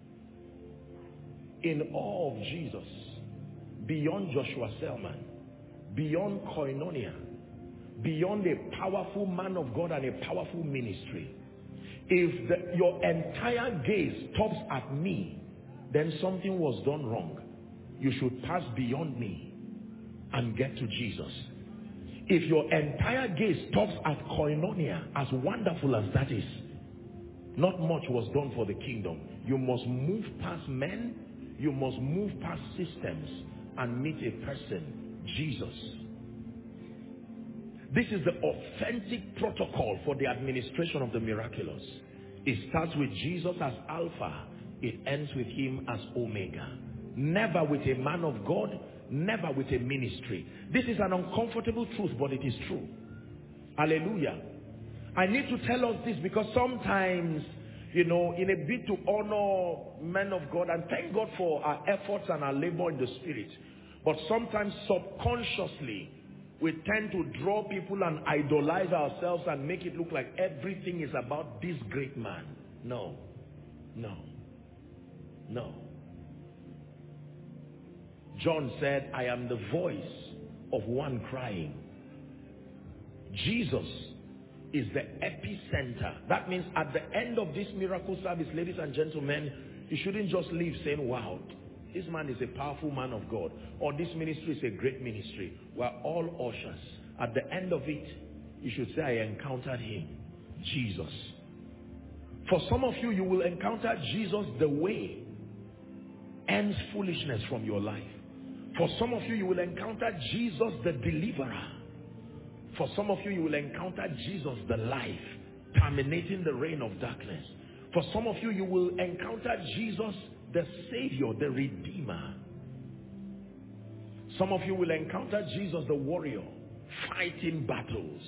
in awe of Jesus, beyond Joshua Selman, beyond Koinonia, beyond a powerful man of God and a powerful ministry. If your entire gaze stops at me, then something was done wrong. You should pass beyond me and get to Jesus. If your entire gaze stops at Koinonia, as wonderful as that is, not much was done for the kingdom. You must move past men, you must move past systems and meet a person, Jesus. This is the authentic protocol for the administration of the miraculous. It starts with Jesus as Alpha, it ends with him as Omega. Never with a man of God, never with a ministry. This is an uncomfortable truth, but it is true. Hallelujah. I need to tell us this because sometimes, you know, in a bid to honor men of God, and thank God for our efforts and our labor in the spirit, but sometimes subconsciously we tend to draw people and idolize ourselves and make it look like everything is about this great man. No, no, no. John said, I am the voice of one crying. Jesus is the epicenter. That means at the end of this miracle service, ladies and gentlemen, you shouldn't just leave saying, wow, this man is a powerful man of God, or this ministry is a great ministry. We're all ushers. At the end of it, you should say, I encountered him, Jesus. For some of you, you will encounter Jesus the way ends foolishness from your life. For some of you, you will encounter Jesus the deliverer. For some of you, you will encounter Jesus the life, terminating the reign of darkness. For some of you, you will encounter Jesus the Savior, the Redeemer. Some of you will encounter Jesus the warrior, fighting battles.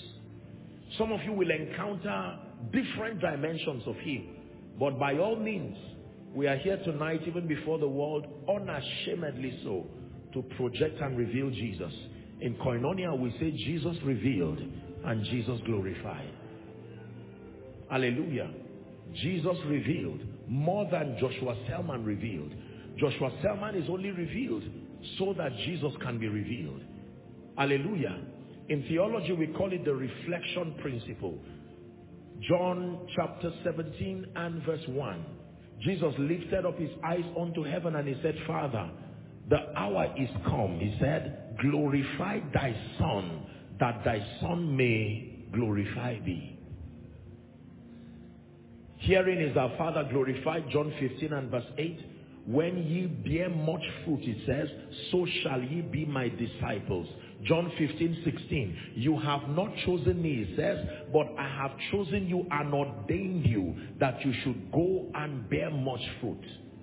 Some of you will encounter different dimensions of him. But by all means, We are here tonight, even before the world, unashamedly so, to project and reveal Jesus. In Koinonia, we say Jesus revealed and Jesus glorified. Hallelujah. Jesus revealed more than Joshua Selman revealed. Joshua Selman is only revealed so that Jesus can be revealed. Hallelujah. In theology, we call it the reflection principle. John chapter 17 and verse 1. Jesus lifted up his eyes unto heaven and he said, Father, the hour is come. He said, glorify thy Son, that thy Son may glorify thee. Herein is our Father glorified, John 15 and verse 8. When ye bear much fruit, it says, so shall ye be my disciples. John 15:16. You have not chosen me, it says, but I have chosen you and ordained you that you should go and bear much fruit.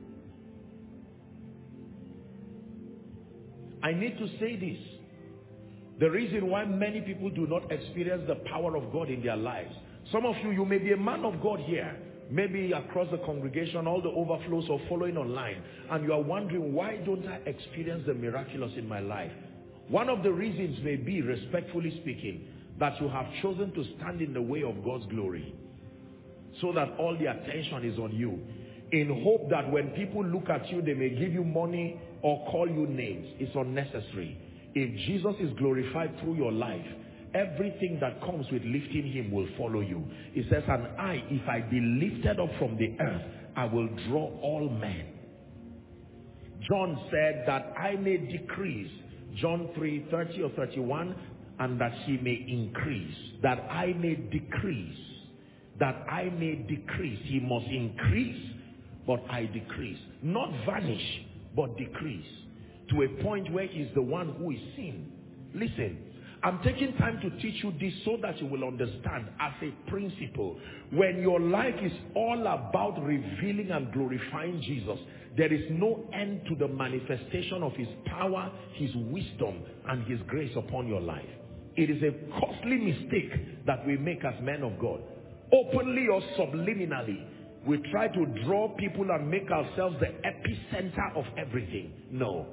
I need to say this. The reason why many people do not experience the power of God in their lives. Some of you, you may be a man of God here, maybe across the congregation, all the overflows or following online, and you are wondering, why don't I experience the miraculous in my life? One of the reasons may be, respectfully speaking, that you have chosen to stand in the way of God's glory, so that all the attention is on you, in hope that when people look at you, they may give you money or call you names. It's unnecessary. If Jesus is glorified through your life, everything that comes with lifting him will follow you. It says, and I, if I be lifted up from the earth, I will draw all men. John said that I may decrease, John 3:30 or 31, and that he may increase, that I may decrease, that I may decrease. He must increase, but I decrease. Not vanish, but decrease, to a point where he's the one who is seen. Listen, I'm taking time to teach you this so that you will understand as a principle. When your life is all about revealing and glorifying Jesus, there is no end to the manifestation of his power, his wisdom, and his grace upon your life. It is a costly mistake that we make as men of God. Openly or subliminally, we try to draw people and make ourselves the epicenter of everything. No.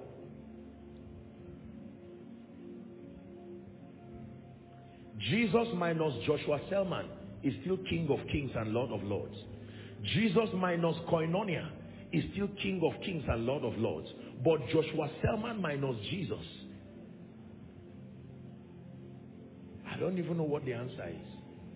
Jesus minus Joshua Selman is still King of Kings and Lord of Lords. Jesus minus Koinonia is still King of Kings and Lord of Lords. But Joshua Selman minus Jesus, I don't even know what the answer is.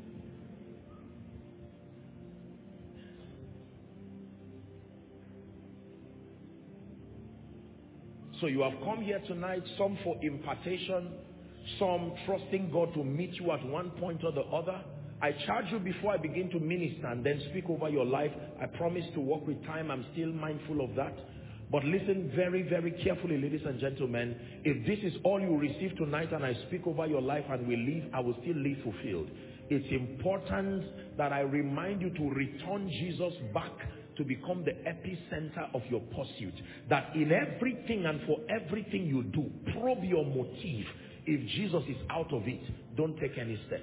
So you have come here tonight, some for impartation, some trusting God to meet you at one point or the other. I charge you before I begin to minister and then speak over your life. I promise to work with time. I'm still mindful of that. But listen very, very carefully, ladies and gentlemen. If this is all you receive tonight and I speak over your life and we leave, I will still leave fulfilled. It's important that I remind you to return Jesus back to become the epicenter of your pursuit. That in everything and for everything you do, probe your motive. If Jesus is out of it, don't take any step.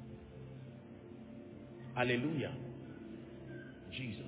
Hallelujah. Jesus.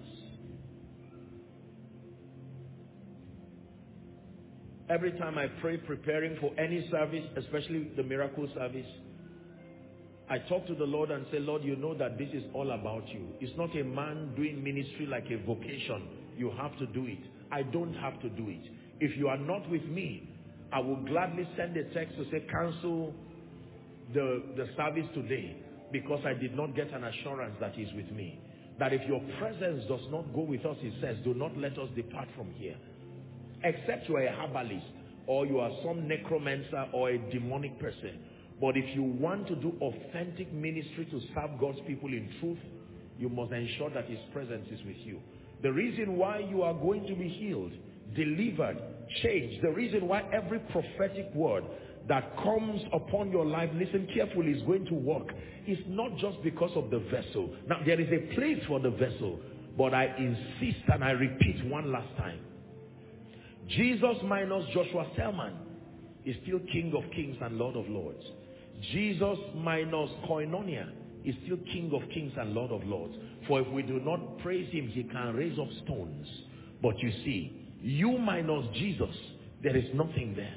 Every time I pray preparing for any service, especially the miracle service, I talk to the Lord and say, Lord, you know that this is all about you. It's not a man doing ministry like a vocation. You have to do it. I don't have to do it. If you are not with me, I will gladly send a text to say, cancel the service today, because I did not get an assurance that he's with me. That if your presence does not go with us, he says, do not let us depart from here. Except you are a herbalist, or you are some necromancer or a demonic person. But if you want to do authentic ministry to serve God's people in truth, you must ensure that his presence is with you. The reason why you are going to be healed, delivered, changed, the reason why every prophetic word that comes upon your life, listen carefully, is going to work, is not just because of the vessel. Now, there is a place for the vessel, but I insist and I repeat one last time. Jesus minus Joshua Selman is still King of Kings and Lord of Lords. Jesus minus Koinonia is still King of Kings and Lord of Lords. For if we do not praise him, he can raise up stones But you see, you minus Jesus, there is nothing there.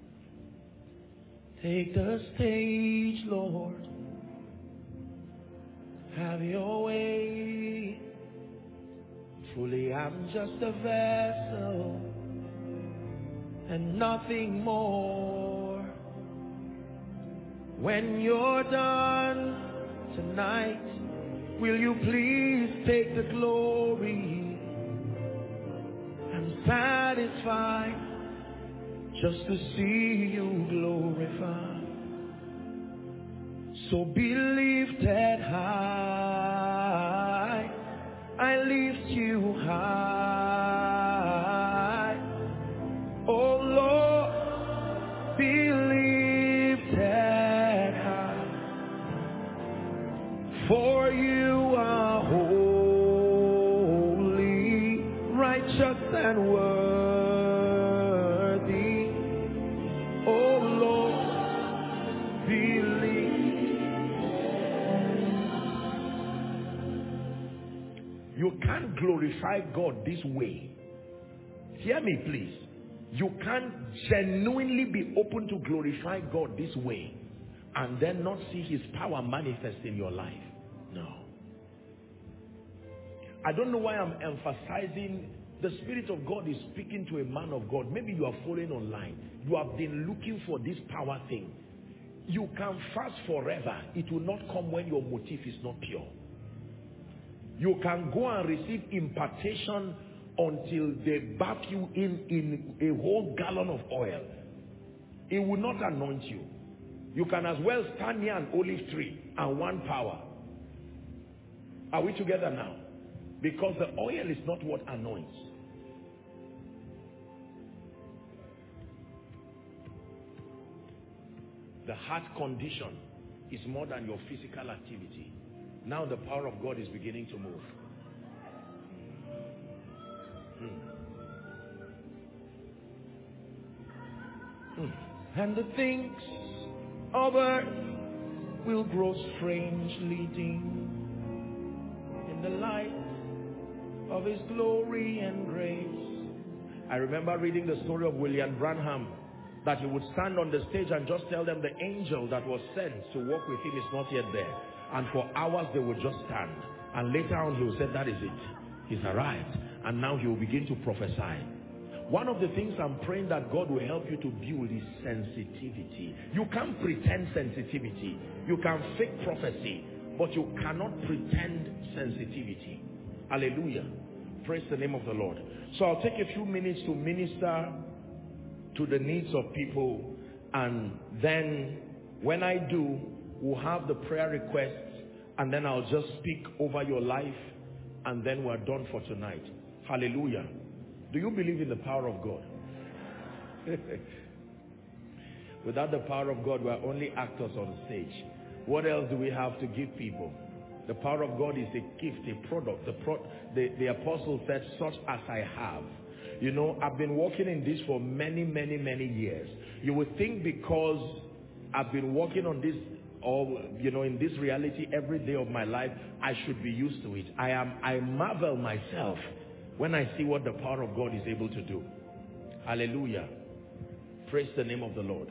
Take the stage, Lord. Have your way. Truly, I'm just a vessel and nothing more. When you're done tonight, will you please take the glory? I'm satisfied just to see you glorified. So be lifted high. I lift you high. Oh Lord, be lifted high. For you are holy, righteous and worthy. Oh Lord, be lifted. You can't glorify God this way. Hear me, please. You can't genuinely be open to glorify God this way and then not see his power manifest in your life. No. I don't know why I'm emphasizing the Spirit of God is speaking to a man of God. Maybe you are following online. You have been looking for this power thing. You can fast forever. It will not come when your motive is not pure. You can go and receive impartation until they bath you in a whole gallon of oil. It will not anoint you. You can as well stand near an olive tree and want power. Are we together now? Because the oil is not what anoints. The heart condition is more than your physical activity. Now the power of God is beginning to move. And the things of earth will grow strangely dim in the light of his glory and grace. I remember reading the story of William Branham, that he would stand on the stage and just tell them the angel that was sent to walk with him is not yet there. And for hours they would just stand. And later on he would say, that is it. He's arrived. And now he will begin to prophesy. One of the things I'm praying that God will help you to build is sensitivity. You can't pretend sensitivity. You can fake prophecy, but you cannot pretend sensitivity. Hallelujah. Praise the name of the Lord. So I'll take a few minutes to minister to the needs of people, and then when I do, we'll have the prayer requests, and then I'll just speak over your life, and then we're done for tonight. Hallelujah. Do you believe in the power of God? Without the power of God, we're only actors on stage. What else do we have to give people? The power of God is a gift, a product. The apostle said, such as I have. You know, I've been working in this for many, many, many years. You would think because I've been working on this, or you know, in this reality every day of my life, I should be used to it. I marvel myself when I see what the power of God is able to do. Hallelujah. Praise the name of the Lord.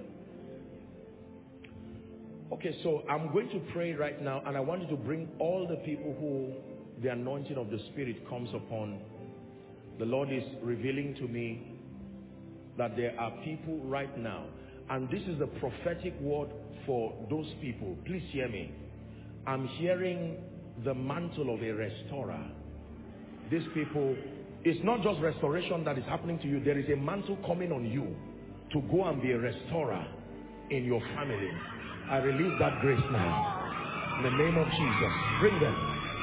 Okay, so I'm going to pray right now, and I want you to bring all the people who the anointing of the Spirit comes upon. The Lord is revealing to me that there are people right now, and this is a prophetic word for those people. Please hear me. I'm hearing the mantle of a restorer. These people, it's not just restoration that is happening to you. There is a mantle coming on you to go and be a restorer in your family. I release that grace now in the name of Jesus. Bring them.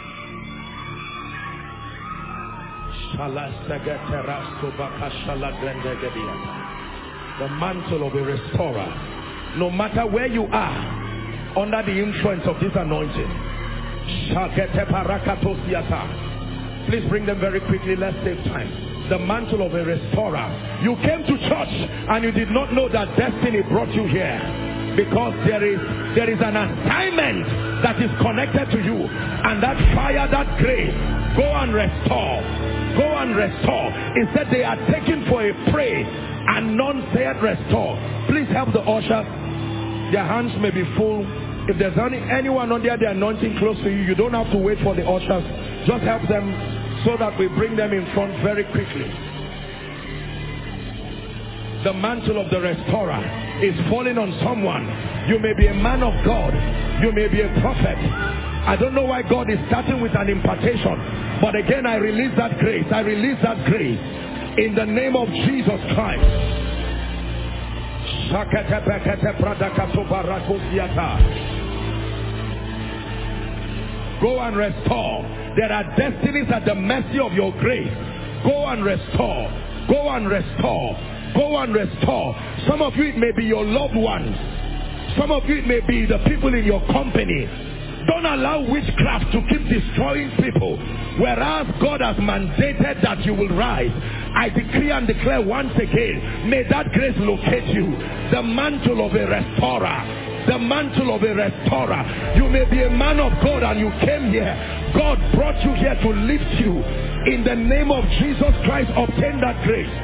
The mantle of a restorer. No matter where you are, under the influence of this anointing. Please bring them very quickly. Let's save time. The mantle of a restorer. You came to church and you did not know that destiny brought you here. Because there is an assignment that is connected to you, and that fire, that grace, go and restore. Go and restore. Instead, they are taken for a prey and none said restore. Please help the ushers. Their hands may be full. If there's anyone under the anointing close to you, you don't have to wait for the ushers. Just help them so that we bring them in front very quickly. The mantle of the restorer is falling on someone. You may be a man of God. You may be a prophet. I don't know why God is starting with an impartation. But again, I release that grace. I release that grace. In the name of Jesus Christ. Go and restore. There are destinies at the mercy of your grace. Go and restore. Go and restore. Go and restore. Some of you, it may be your loved ones. Some of you, it may be the people in your company. Don't allow witchcraft to keep destroying people, whereas God has mandated that you will rise. I decree and declare once again, may that grace locate you. The mantle of a restorer. The mantle of a restorer. You may be a man of God and you came here. God brought you here to lift you. In the name of Jesus Christ, obtain that grace.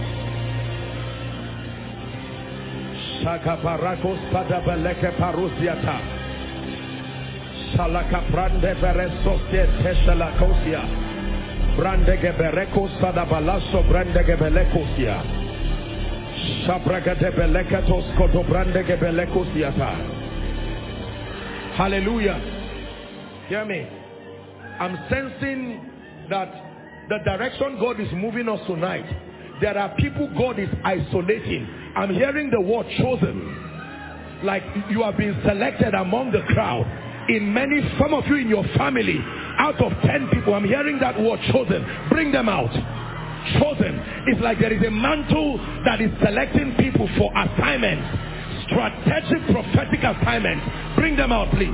Shakaparakos Padabeleke Parusiata Shalaka Brande Beresoste Teshalakosia Brandege Berekos Sadabalaso Brandege Belekosia Shabragade Belekatos Koto Brandege Belekosiata. Hallelujah. Hear me. I'm sensing that the direction God is moving us tonight, there are people God is isolating. I'm hearing the word chosen. Like you have been selected among the crowd. In many, some of you in your family, out of 10 people, I'm hearing that word chosen. Bring them out. Chosen. It's like there is a mantle that is selecting people for assignments. Strategic prophetic assignments. Bring them out, please.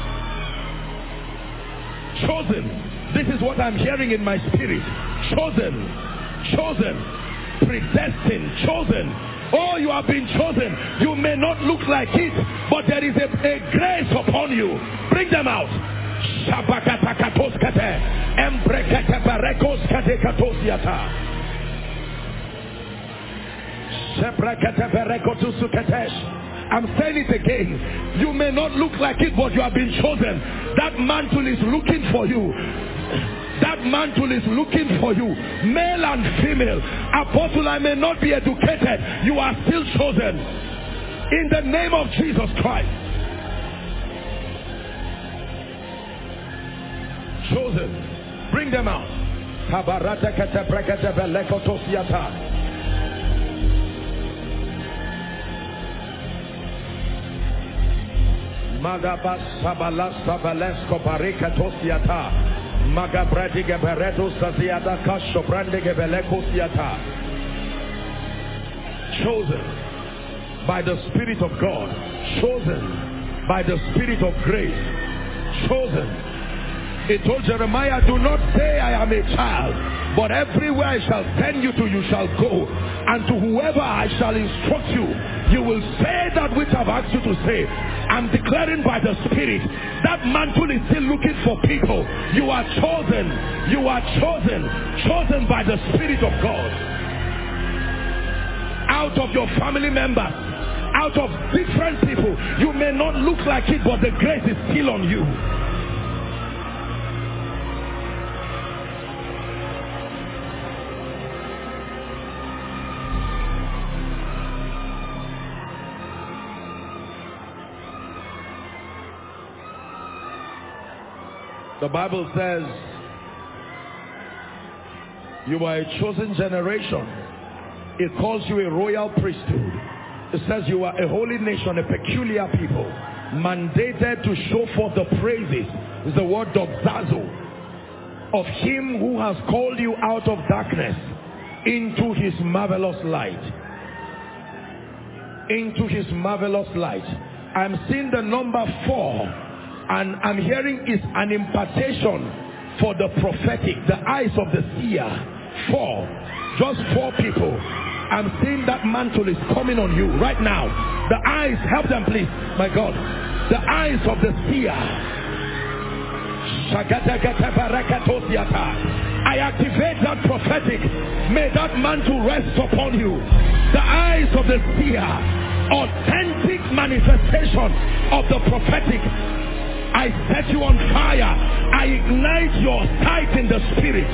Chosen. This is what I'm hearing in my spirit. Chosen. Chosen. Predestined. Chosen. Oh, you have been chosen. You may not look like it, but there is a grace upon you. Bring them out. I'm saying it again. You may not look like it, but you have been chosen. That mantle is looking for you. That mantle is looking for you. Male and female. Apostle, I may not be educated. You are still chosen. In the name of Jesus Christ. Chosen. Bring them out. Magabas Sabalas Sabales Koparikatosiata Magabradiga Beredo Saziada Kasho Brandige Belekosiata. Chosen by the Spirit of God, chosen by the Spirit of grace, chosen. He told Jeremiah, do not say I am a child, but everywhere I shall send you to, you shall go, and to whoever I shall instruct you, you will say that which I've asked you to say. I'm declaring by the Spirit, that mantle is still looking for people. You are chosen. You are chosen. Chosen by the Spirit of God. Out of your family members, out of different people, you may not look like it, but the grace is still on you. The Bible says you are a chosen generation. It calls you a royal priesthood. It says you are a holy nation, a peculiar people, mandated to show forth the praises, is the word doxazo, of him who has called you out of darkness into his marvelous light. Into his marvelous light. I'm seeing the number 4. And I'm hearing is an impartation for the prophetic, the eyes of the seer. 4, just 4 people. I'm seeing that mantle is coming on you right now. The eyes, help them please, my God. The eyes of the seer. I activate that prophetic. May that mantle rest upon you. The eyes of the seer, authentic manifestation of the prophetic. I set you on fire. I ignite your sight in the spirit.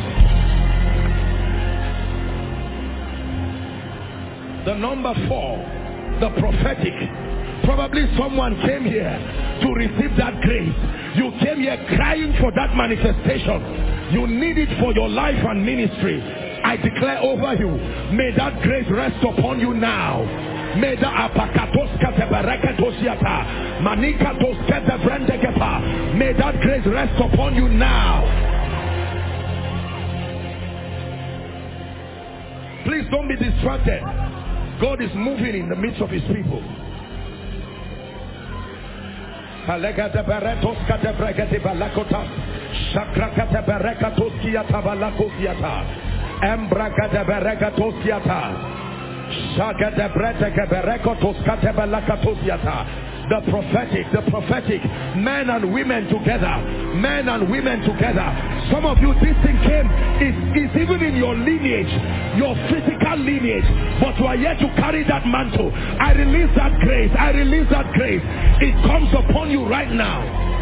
The number 4, the prophetic. Probably someone came here to receive that grace. You came here crying for that manifestation. You need it for your life and ministry. I declare over you, may that grace rest upon you now. May the may that grace rest upon you now. Please don't be distracted. God is moving in the midst of his people. I'm the prophetic, men and women together. Some of you, this thing came, is even in your lineage, your physical lineage, but you are yet to carry that mantle. I release that grace. It comes upon you right now.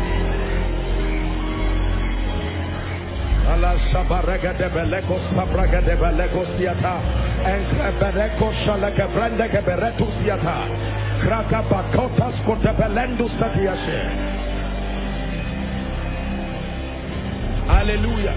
Hallelujah.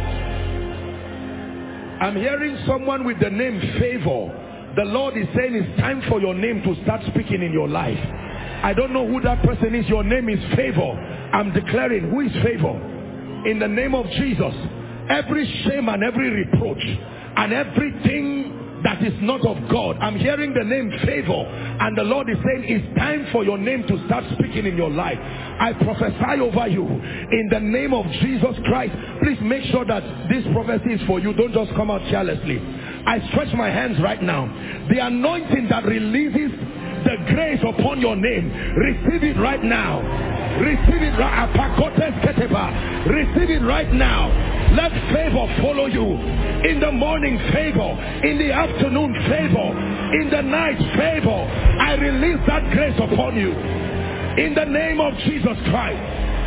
I'm hearing someone with the name Favor. The Lord is saying it's time for your name to start speaking in your life. I don't know who that person is. Your name is Favor. I'm declaring, who is Favor? In the name of Jesus, every shame and every reproach and everything that is not of God, I'm hearing the name Favor, and the Lord is saying it's time for your name to start speaking in your life. I prophesy over you in the name of Jesus Christ. Please make sure that this prophecy is for you. Don't just come out carelessly. I stretch my hands right now. The anointing that releases the grace upon your name, receive it right now. Receive it right. Receive it right now. Let favor follow you. In the morning, favor. In the afternoon, favor. In the night, favor. I release that grace upon you. In the name of Jesus Christ.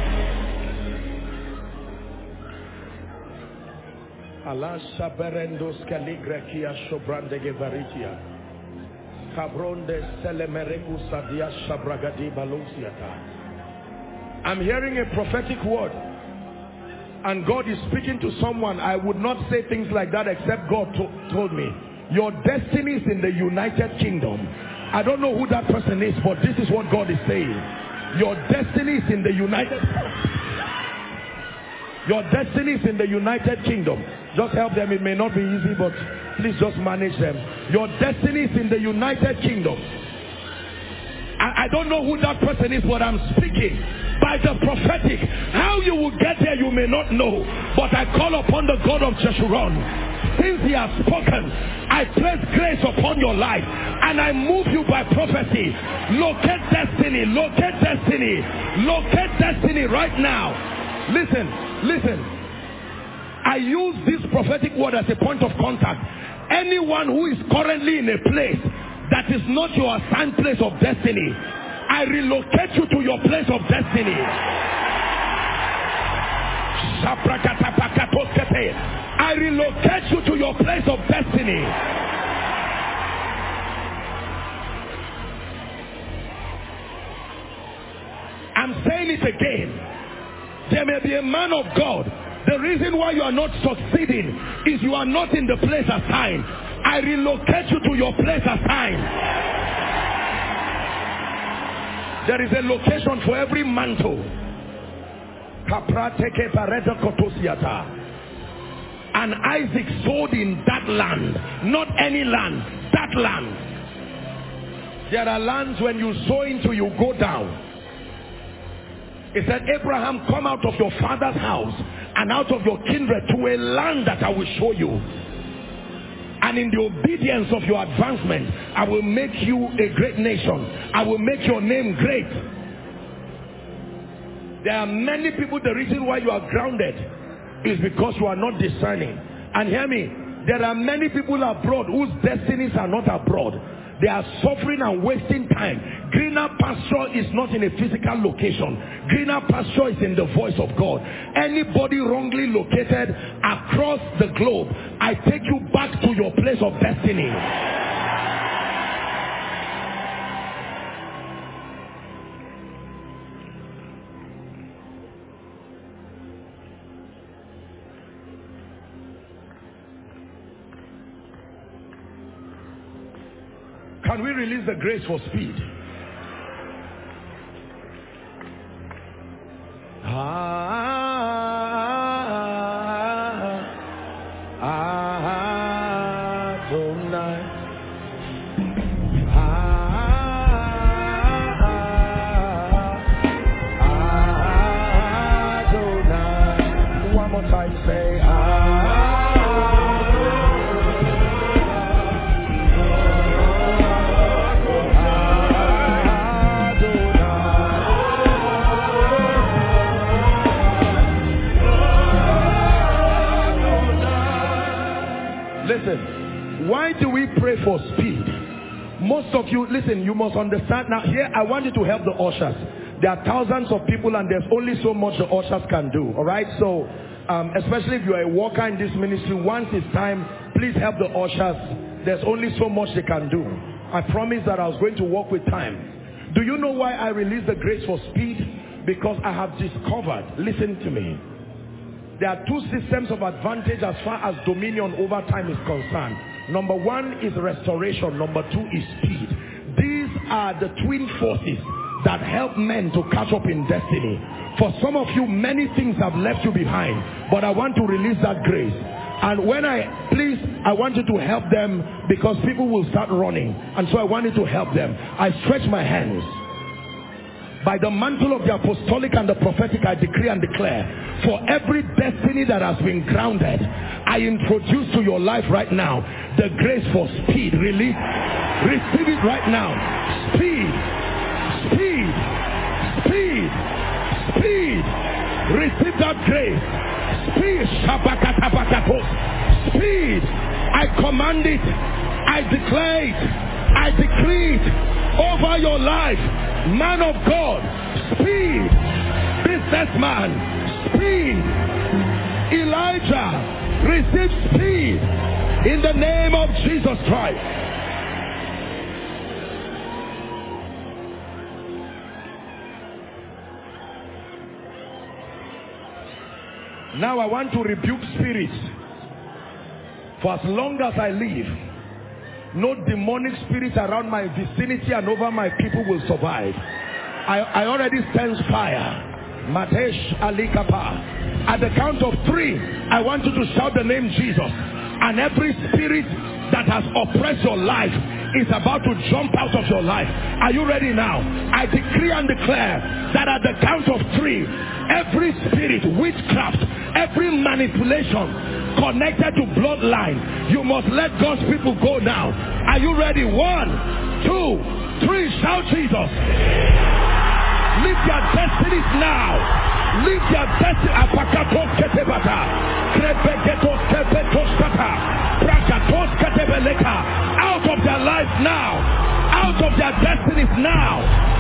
I'm hearing a prophetic word, and God is speaking to someone. I would not say things like that except God told me. Your destiny is in the United Kingdom. I don't know who that person is, but this is what God is saying. Your destiny is in the United Kingdom. Just help them. It may not be easy, but please just manage them. Your destiny is in the United Kingdom. I don't know who that person is, but I'm speaking by the prophetic. How you will get there, you may not know, but I call upon the God of Jeshurun. Since he has spoken, I place grace upon your life, and I move you by prophecy. Locate destiny, locate destiny, locate destiny right now. Listen. I use this prophetic word as a point of contact. Anyone who is currently in a place that is not your assigned place of destiny, I relocate you to your place of destiny. I relocate you to your place of destiny. I'm saying it again. There may be a man of God. The reason why you are not succeeding is you are not in the place assigned. I relocate you to your place assigned. There is a location for every mantle. And Isaac sowed in that land. Not any land, that land. There are lands when you sow into, you go down. It said, Abraham, come out of your father's house and out of your kindred to a land that I will show you. And in the obedience of your advancement, I will make you a great nation. I will make your name great. There are many people, the reason why you are grounded is because you are not discerning. And hear me, there are many people abroad whose destinies are not abroad. They are suffering and wasting time. Greener pasture is not in a physical location. Greener pasture is in the voice of God. Anybody wrongly located across the globe, I take you back to your place of destiny. Can we release the grace for speed? One more time, say Listen, why do we pray for speed? Most of you, listen, you must understand. Now here, I want you to help the ushers. There are thousands of people and there's only so much the ushers can do. Alright, so especially if you are a worker in this ministry, once it's time, please help the ushers. There's only so much they can do. I promised that I was going to work with time. Do you know why I released the grace for speed? Because I have discovered, listen to me, there are two systems of advantage as far as dominion over time is concerned. Number one is restoration. Number two is speed. These are the twin forces that help men to catch up in destiny. For some of you, many things have left you behind, but I want to release that grace. And when I want you to help them, because people will start running. And so I wanted to help them. I stretch my hands. By the mantle of the apostolic and the prophetic, I decree and declare, for every destiny that has been grounded, I introduce to your life right now the grace for speed. Release, receive it right now. Speed, speed, speed, speed. Receive that grace. Speed, speed. I command it. I declare it. I decree it over your life. Man of God, speed. Businessman, speed. Elijah, receive speed in the name of Jesus Christ. Now I want to rebuke spirits. For as long as I live, no demonic spirits around my vicinity and over my people will survive. I already sense fire. Matesh Alikapa. At the count of 3, I want you to shout the name Jesus. And every spirit that has oppressed your life is about to jump out of your life. Are you ready now? I decree and declare that at the count of 3, every spirit, witchcraft, every manipulation connected to bloodline, you must let God's people go now. Are you ready? 1, 2, 3, shout Jesus. Live your destinies now. Live your destiny. Out of their lives now. Out of their destinies now.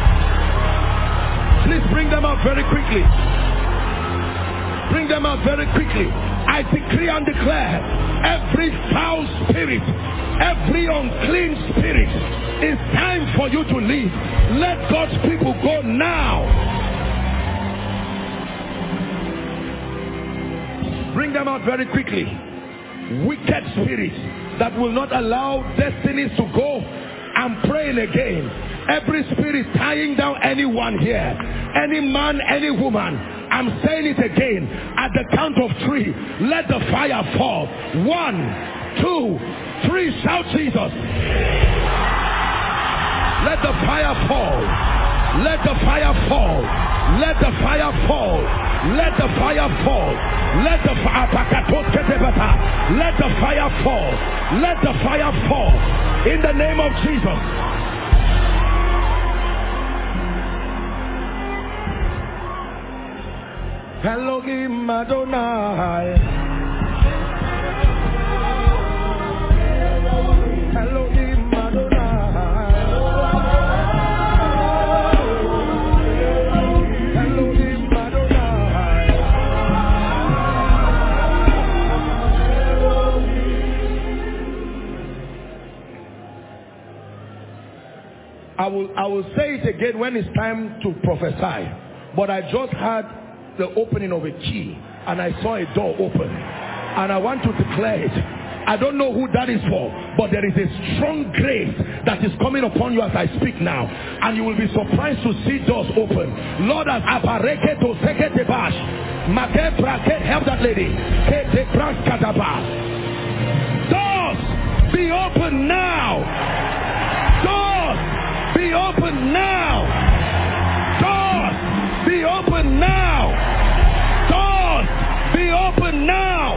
Please bring them out very quickly. Bring them out very quickly. I decree and declare, every foul spirit, every unclean spirit, it's time for you to leave. Let God's people go now. Bring them out very quickly. Wicked spirits that will not allow destinies to go. I'm praying again. Every spirit tying down anyone here, any man, any woman, I'm saying it again. At the count of 3, let the fire fall. 1, 2, 3, shout Jesus. Let the fire fall. Let the fire fall. Let the fire fall. Let the fire fall. Let the fire Let the fire fall. Let the fire fall. In the name of Jesus. Elohim Adonai. Elohim Adonai. Elohim Adonai. I will say it again when it's time to prophesy. But I just had the opening of a key and I saw a door open. And I want to declare it. I don't know who that is for, but there is a strong grace that is coming upon you as I speak now. And you will be surprised to see doors open. Lord, as apareke to sekete bash. Help that lady. Doors be open now. Doors be open now. Doors be open now. Doors be open now.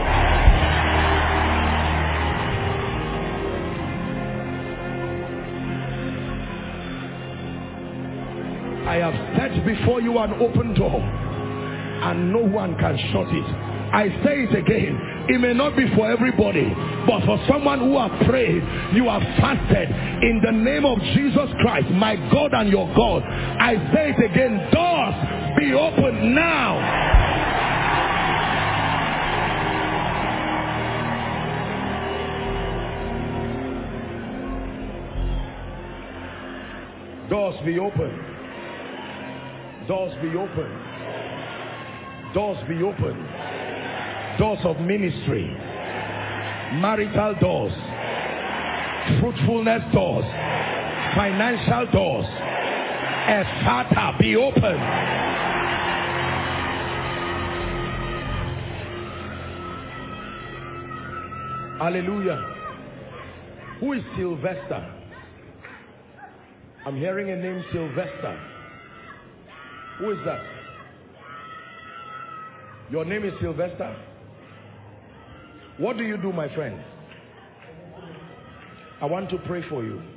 I have set before you an open door, and no one can shut it. I say it again. It may not be for everybody, but for someone who have prayed, you have fasted in the name of Jesus Christ, my God and your God. I say it again. Doors be open now. Doors be open. Doors be open. Doors be open. Doors of ministry, marital doors, fruitfulness doors, financial doors. Ephata, be open. Hallelujah. Who is Sylvester? I'm hearing a name, Sylvester. Who is that? Your name is Sylvester? What do you do, my friend? I want to pray for you.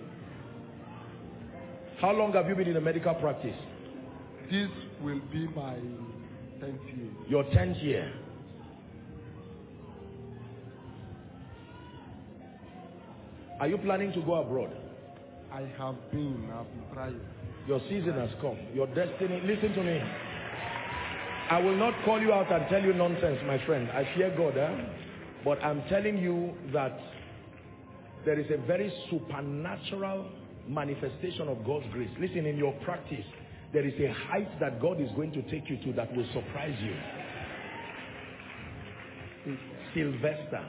How long have you been in a medical practice? This will be my 10th year. Your 10th year. Are you planning to go abroad? I've been trying. Your season has come. Your destiny. Listen to me. I will not call you out and tell you nonsense, my friend. I fear God, but I'm telling you that there is a very supernatural manifestation of God's grace. Listen, in your practice, there is a height that God is going to take you to that will surprise you. Sylvester.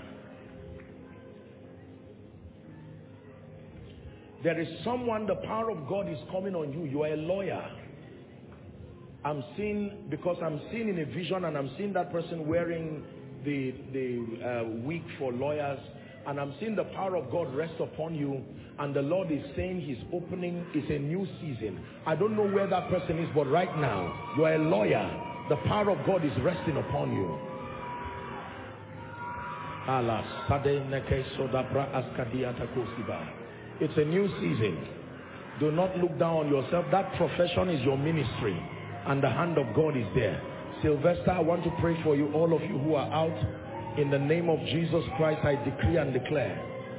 There is someone, the power of God is coming on you. You are a lawyer. I'm seeing, because I'm seeing in a vision, and I'm seeing that person wearing the wig for lawyers, and I'm seeing the power of God rest upon you, and the Lord is saying He's opening, it's a new season. I don't know where that person is, but right now, you are a lawyer. The power of God is resting upon you. It's a new season. Do not look down on yourself. That profession is your ministry, and the hand of God is there. Sylvester, I want to pray for you, all of you who are out. In the name of Jesus Christ, I decree and declare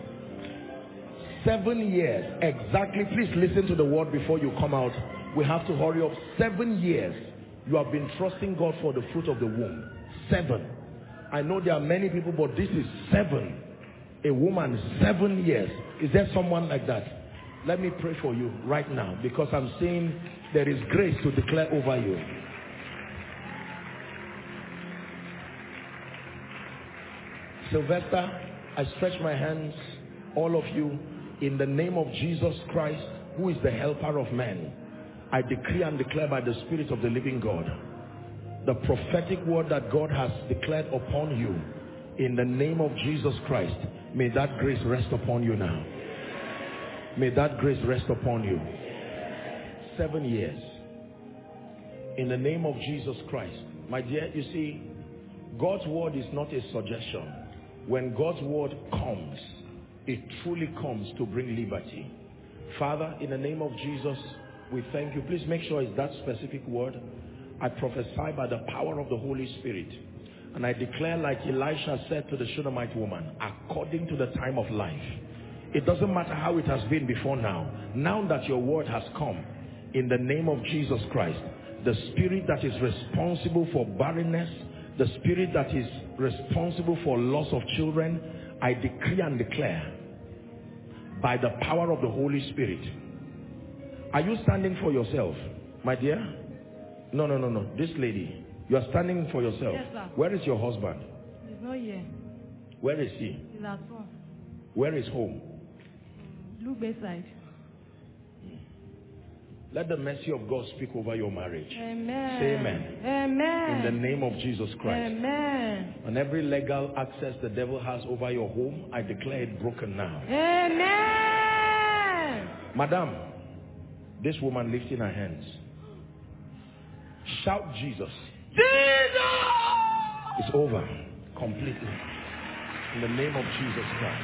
7 years exactly. Please listen to the word before you come out. We have to hurry up. 7 years you have been trusting God for the fruit of the womb. 7. I know there are many people, but this is 7. A woman, 7 years. Is there someone like that? Let me pray for you right now, because I'm saying there is grace to declare over you. Sylvester, I stretch my hands, all of you, in the name of Jesus Christ, who is the helper of men. I decree and declare by the Spirit of the living God, the prophetic word that God has declared upon you, in the name of Jesus Christ, may that grace rest upon you now. May that grace rest upon you. 7 years. In the name of Jesus Christ. My dear, you see, God's word is not a suggestion. When God's word comes, it truly comes to bring liberty. Father, in the name of Jesus, we thank you. Please make sure it's that specific word. I prophesy by the power of the Holy Spirit. And I declare, like Elisha said to the Shunammite woman, according to the time of life. It doesn't matter how it has been before now. Now that your word has come, in the name of Jesus Christ, the spirit that is responsible for barrenness, the spirit that is responsible for loss of children, I decree and declare by the power of the Holy Spirit. Are you standing for yourself, my dear? No. This lady, you are standing for yourself. Yes, sir. Where is your husband? He's not here. Where is he? He's at home. Where is home? Blue Bayside. Let the mercy of God speak over your marriage. Amen. Say amen. Amen. In the name of Jesus Christ. Amen. And every legal access the devil has over your home, I declare it broken now. Amen. Madam, this woman lifting her hands. Shout Jesus. Jesus! It's over completely. In the name of Jesus Christ.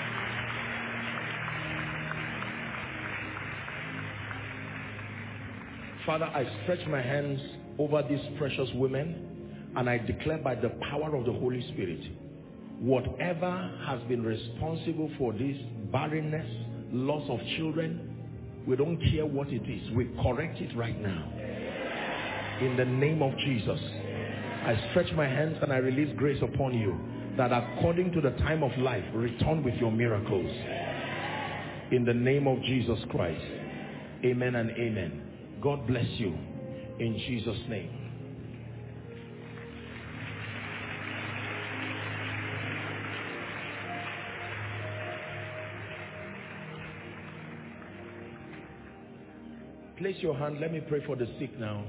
Father, I stretch my hands over these precious women and I declare by the power of the Holy Spirit, whatever has been responsible for this barrenness, loss of children, we don't care what it is. We correct it right now. In the name of Jesus, I stretch my hands and I release grace upon you that according to the time of life, return with your miracles. In the name of Jesus Christ. Amen and amen. God bless you in Jesus' name. Place your hand. Let me pray for the sick now.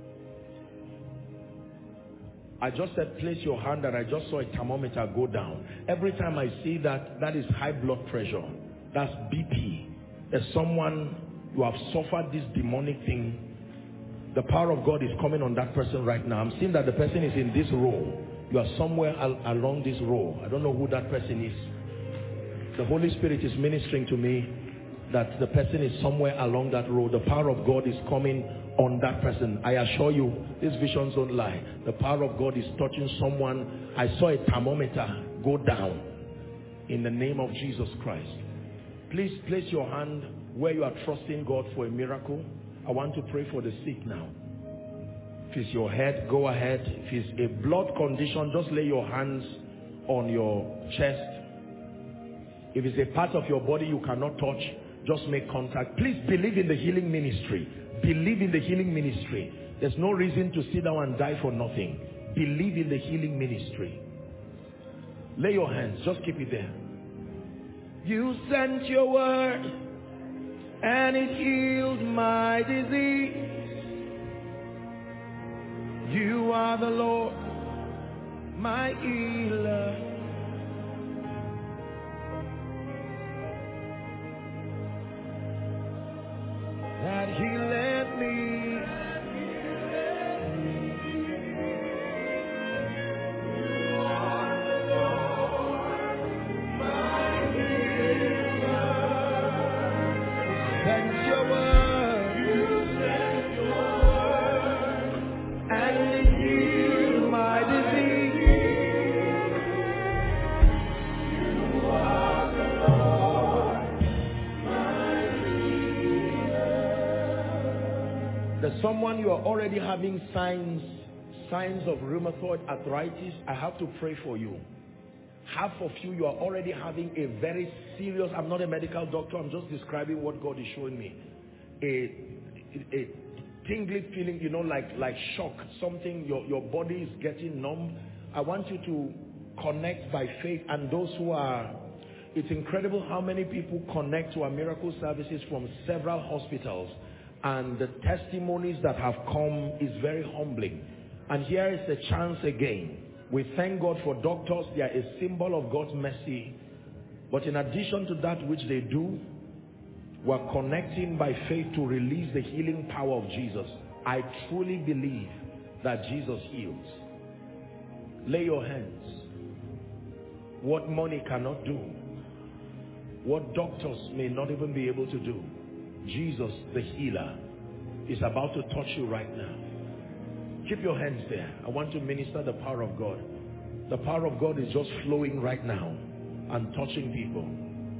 I just said place your hand and I just saw a thermometer go down. Every time I see that, that is high blood pressure. That's BP. There's someone, you have suffered this demonic thing. The power of God is coming on that person right now. I'm seeing that the person is in this row. You are somewhere along this row. I don't know who that person is. The Holy Spirit is ministering to me that the person is somewhere along that row. The power of God is coming on that person. I assure you, these visions don't lie. The power of God is touching someone. I saw a thermometer go down in the name of Jesus Christ. Please place your hand where you are trusting God for a miracle. I want to pray for the sick now. If it's your head, go ahead. If it's a blood condition, just lay your hands on your chest. If it's a part of your body you cannot touch, just make contact. Please believe in the healing ministry. Believe in the healing ministry. There's no reason to sit down and die for nothing. Believe in the healing ministry. Lay your hands. Just keep it there. You sent your word and it healed my disease. You are the Lord, my healer. That he led me. You are the Lord, my healer. Send your word. You sent your word, and it healed my disease. You are the Lord, my healer. There's someone you are already having signs of rheumatoid arthritis. I have to pray for you. Half of you are already having a very serious, I'm not a medical doctor, I'm just describing what God is showing me. A tingling feeling, you know, like shock, something, your body is getting numb. I want you to connect by faith, and those who are, it's incredible how many people connect to our miracle services from several hospitals, and the testimonies that have come is very humbling. And here is a chance again. We thank God for doctors. They are a symbol of God's mercy. But in addition to that which they do, we're connecting by faith to release the healing power of Jesus. I truly believe that Jesus heals. Lay your hands. What money cannot do, what doctors may not even be able to do, Jesus, the healer, is about to touch you right now. Keep your hands there. I want to minister the power of God. The power of God is just flowing right now and touching people.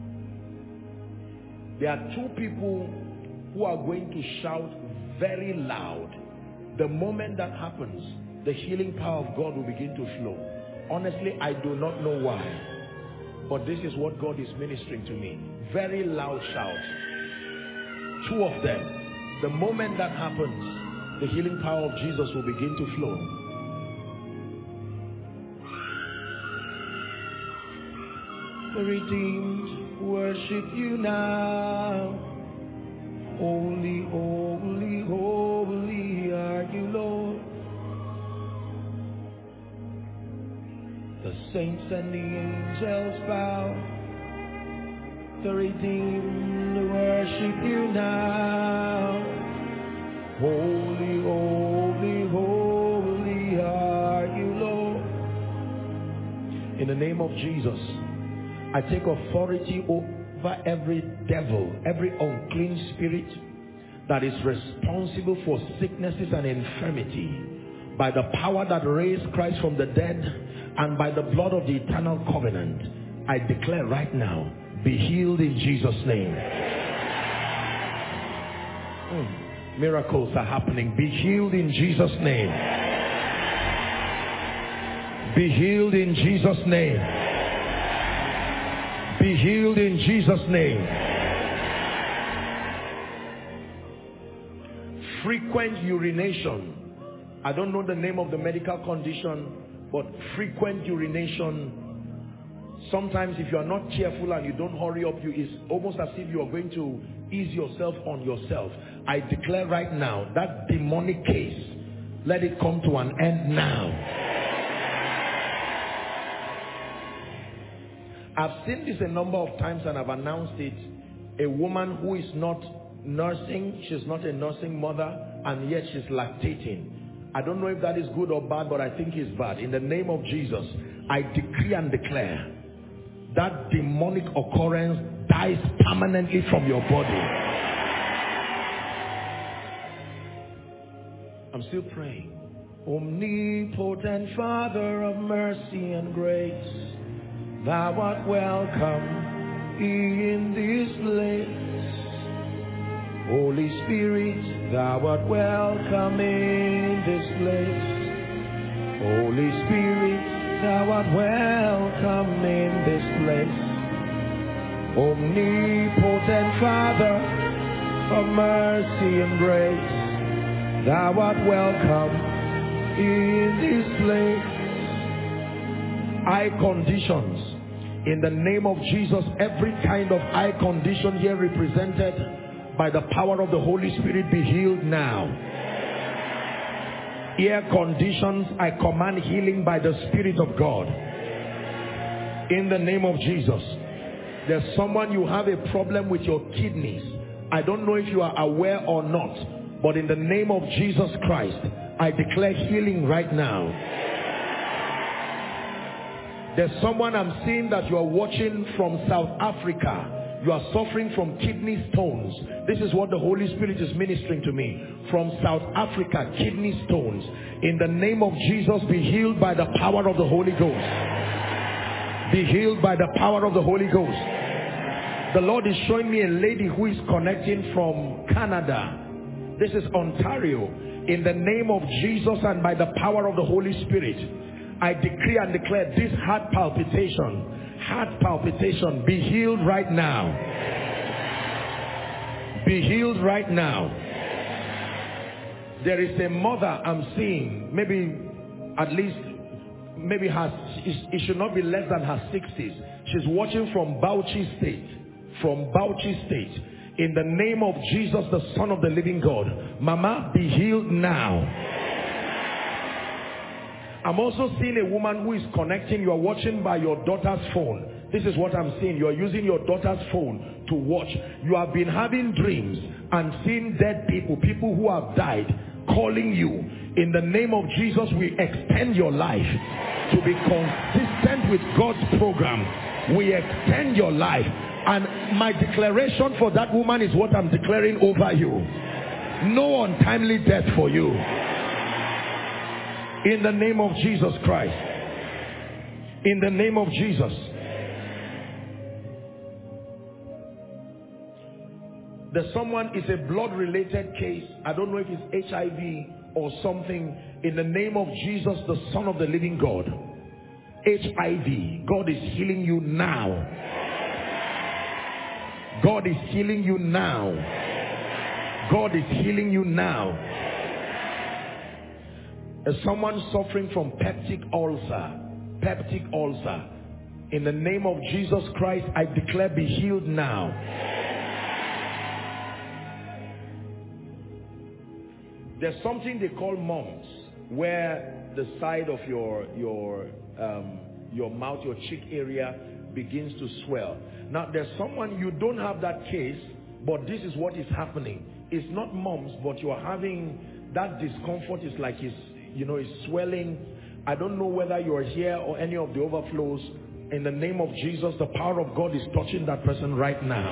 There are two people who are going to shout very loud. The moment that happens, the healing power of God will begin to flow. Honestly, I do not know why, but this is what God is ministering to me. Very loud shouts. Two of them. The moment that happens, the healing power of Jesus will begin to flow. The redeemed worship you now. Holy, holy, holy are you, Lord. The saints and the angels bow. The redeemed worship you now. Holy, holy, holy are you, Lord. In the name of Jesus, I take authority over every devil, every unclean spirit that is responsible for sicknesses and infirmity, by the power that raised Christ from the dead and by the blood of the eternal covenant. I declare right now, be healed in Jesus' name. Miracles are happening. Be healed in Jesus' name. Be healed in Jesus' name. Be healed in Jesus' name. Frequent urination. I don't know the name of the medical condition, but frequent urination. Sometimes if you are not cheerful and you don't hurry up, it's almost as if you are going to ease yourself on yourself. I declare right now, that demonic case, let it come to an end now. I've seen this a number of times and I've announced it. A woman who is not nursing, she's not a nursing mother, and yet she's lactating. I don't know if that is good or bad, but I think it's bad. In the name of Jesus, I decree and declare that demonic occurrence dies permanently from your body. I'm still praying. Omnipotent Father of mercy and grace, thou art welcome in this place. Holy Spirit, thou art welcome in this place. Holy Spirit, thou art welcome in this place. Omnipotent Father of mercy and grace, thou art welcome in this place. Eye conditions. In the name of Jesus, every kind of eye condition here represented by the power of the Holy Spirit be healed now. Ear conditions, I command healing by the Spirit of God. In the name of Jesus. There's someone, you have a problem with your kidneys. I don't know if you are aware or not, but in the name of Jesus Christ, I declare healing right now. There's someone I'm seeing that you are watching from South Africa. You are suffering from kidney stones. This is what the Holy Spirit is ministering to me. From South Africa, kidney stones. In the name of Jesus, be healed by the power of the Holy Ghost. Be healed by the power of the Holy Ghost. The Lord is showing me a lady who is connecting from Canada. This is Ontario. In the name of Jesus and by the power of the Holy Spirit, I decree and declare this heart palpitation, be healed right now. Be healed right now. There is a mother I'm seeing, maybe at least, maybe it should not be less than her 60s. She's watching from Bauchi State. From Bauchi State. In the name of Jesus, the Son of the living God. Mama, be healed now. I'm also seeing a woman who is connecting. You are watching by your daughter's phone. This is what I'm seeing. You are using your daughter's phone to watch. You have been having dreams and seeing dead people, people who have died, calling you. In the name of Jesus, we extend your life to be consistent with God's program. We extend your life. And my declaration for that woman is what I'm declaring over you. No untimely death for you. In the name of Jesus Christ. In the name of Jesus. There's someone, it's a blood related case. I don't know if it's HIV or something. In the name of Jesus, the Son of the living God. HIV. God is healing you now. God is healing you now. God is healing you now. As someone suffering from peptic ulcer. Peptic ulcer. In the name of Jesus Christ, I declare be healed now. There's something they call mumps, where the side of your mouth, your cheek area begins to swell. Now there's someone, you don't have that case, but this is what is happening. It's not mumps, but you are having that discomfort. Is like it's swelling. I don't know whether you're here or any of the overflows. In the name of Jesus, the power of God is touching that person right now.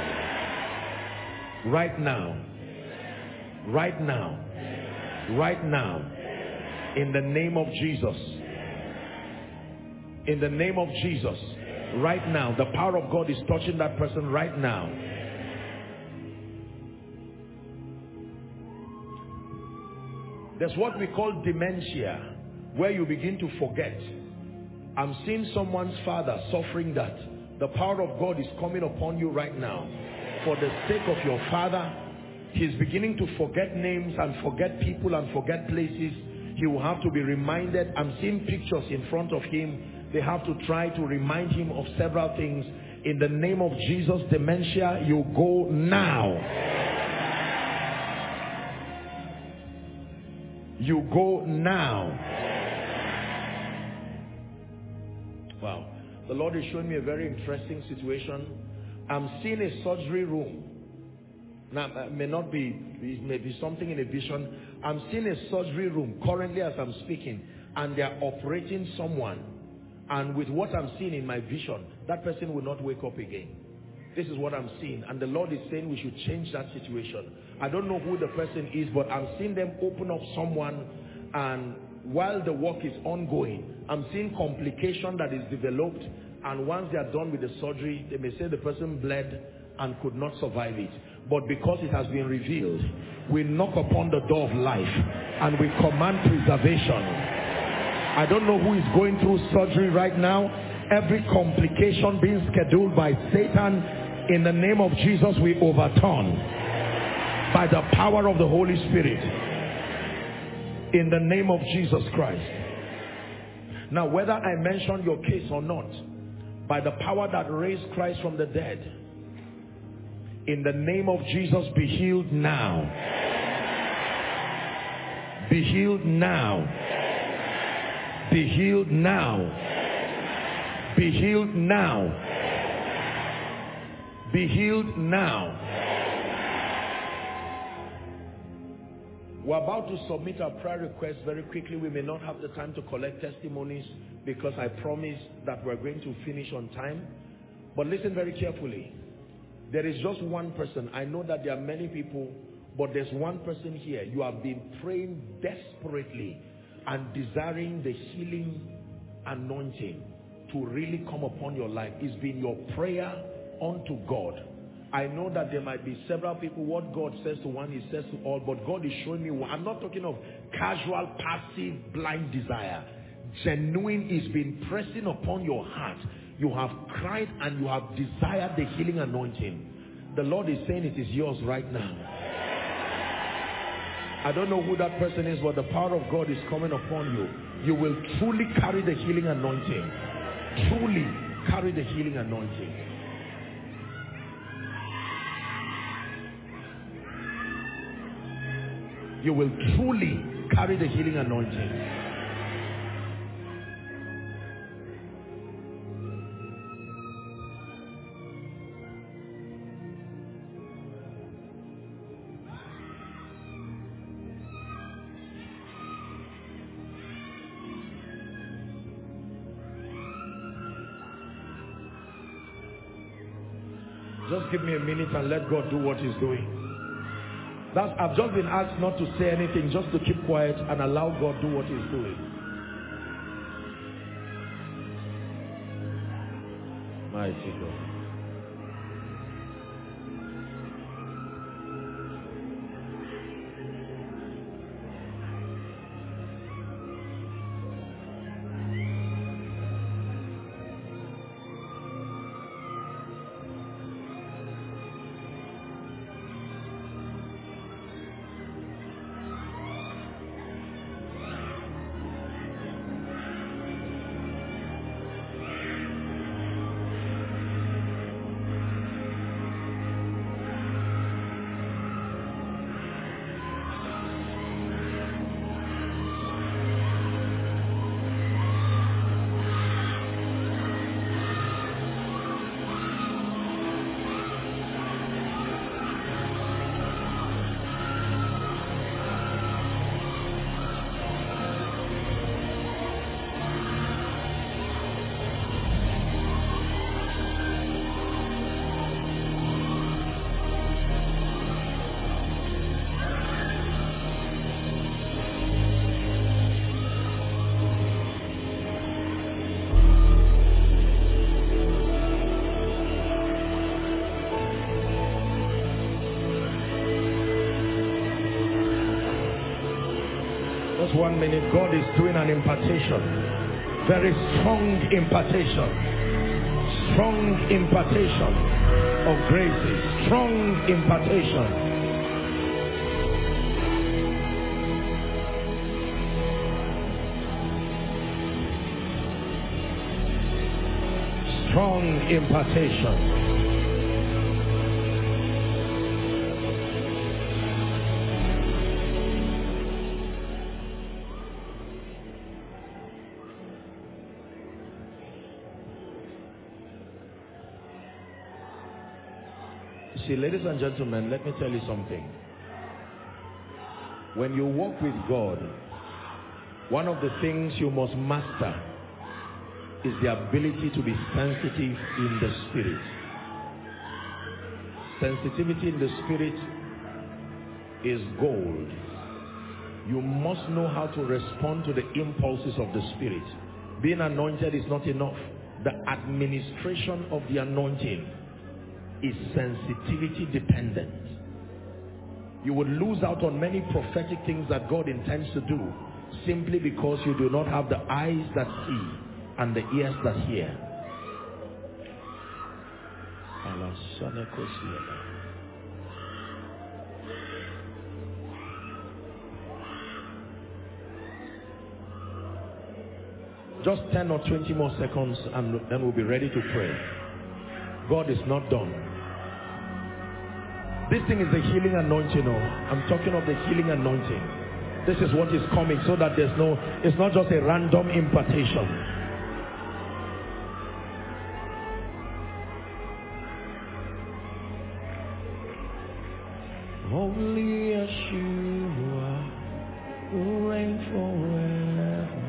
Right now. Right now. Right now. In the name of Jesus. In the name of Jesus. Right now. The power of God is touching that person right now. There's what we call dementia, where you begin to forget. I'm seeing someone's father suffering that. The power of God is coming upon you right now. For the sake of your father, he's beginning to forget names and forget people and forget places. He will have to be reminded. I'm seeing pictures in front of him. They have to try to remind him of several things. In the name of Jesus, dementia, you go now. You go now. Wow. The Lord is showing me a very interesting situation. I'm seeing a surgery room. Now, it may be something in a vision. I'm seeing a surgery room currently as I'm speaking, and they're operating someone. And with what I'm seeing in my vision, that person will not wake up again. This is what I'm seeing. And the Lord is saying we should change that situation. I don't know who the person is, but I'm seeing them open up someone, and while the work is ongoing, I'm seeing complication that is developed, and once they are done with the surgery, they may say the person bled and could not survive it. But because it has been revealed, we knock upon the door of life and we command preservation. I don't know who is going through surgery right now. Every complication being scheduled by Satan, in the name of Jesus, we overturn by the power of the Holy Spirit. In the name of Jesus Christ. Now, whether I mention your case or not, by the power that raised Christ from the dead, in the name of Jesus, be healed now. Be healed now. Be healed now. Be healed now. Be healed now. We're about to submit our prayer requests very quickly. We may not have the time to collect testimonies because I promised that we're going to finish on time. But listen very carefully. There is just one person. I know that there are many people, but there's one person here. You have been praying desperately and desiring the healing anointing to really come upon your life. It's been your prayer unto God. I know that there might be several people. What God says to one, He says to all. But God is showing me, I'm not talking of casual, passive, blind desire. Genuine is been pressing upon your heart. You have cried and you have desired the healing anointing. The Lord is saying it is yours right now. I don't know who that person is, but the power of God is coming upon you. You will truly carry the healing anointing. Truly carry the healing anointing. You will truly carry the healing anointing. Just give me a minute and let God do what He's doing. I've just been asked not to say anything, just to keep quiet and allow God do what he's doing. Mighty God. Just 1 minute. God is doing an impartation. Very strong impartation. Strong impartation of graces. Strong impartation. Strong impartation. See, ladies and gentlemen, let me tell you something. When you walk with God, one of the things you must master is the ability to be sensitive in the spirit. Sensitivity in the spirit is gold. You must know how to respond to the impulses of the spirit. Being anointed is not enough. The administration of the anointing is sensitivity dependent. You would lose out on many prophetic things that God intends to do simply because you do not have the eyes that see and the ears that hear. Just 10 or 20 more seconds and then we'll be ready to pray. God is not done. This thing is the healing anointing. I'm talking of the healing anointing. This is what is coming, so that it's not just a random impartation. Only Yeshua will reign forever.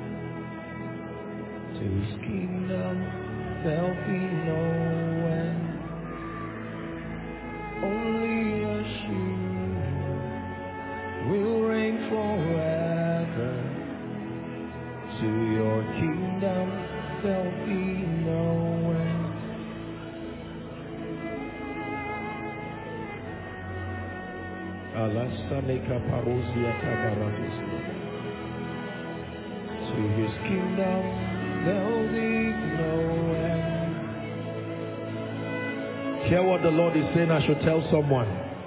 To his kingdom there'll be no end. Only Yeshua will reign forever. To your kingdom there'll be no end. To his kingdom there'll be no end. Hear what the Lord is saying. I should tell someone.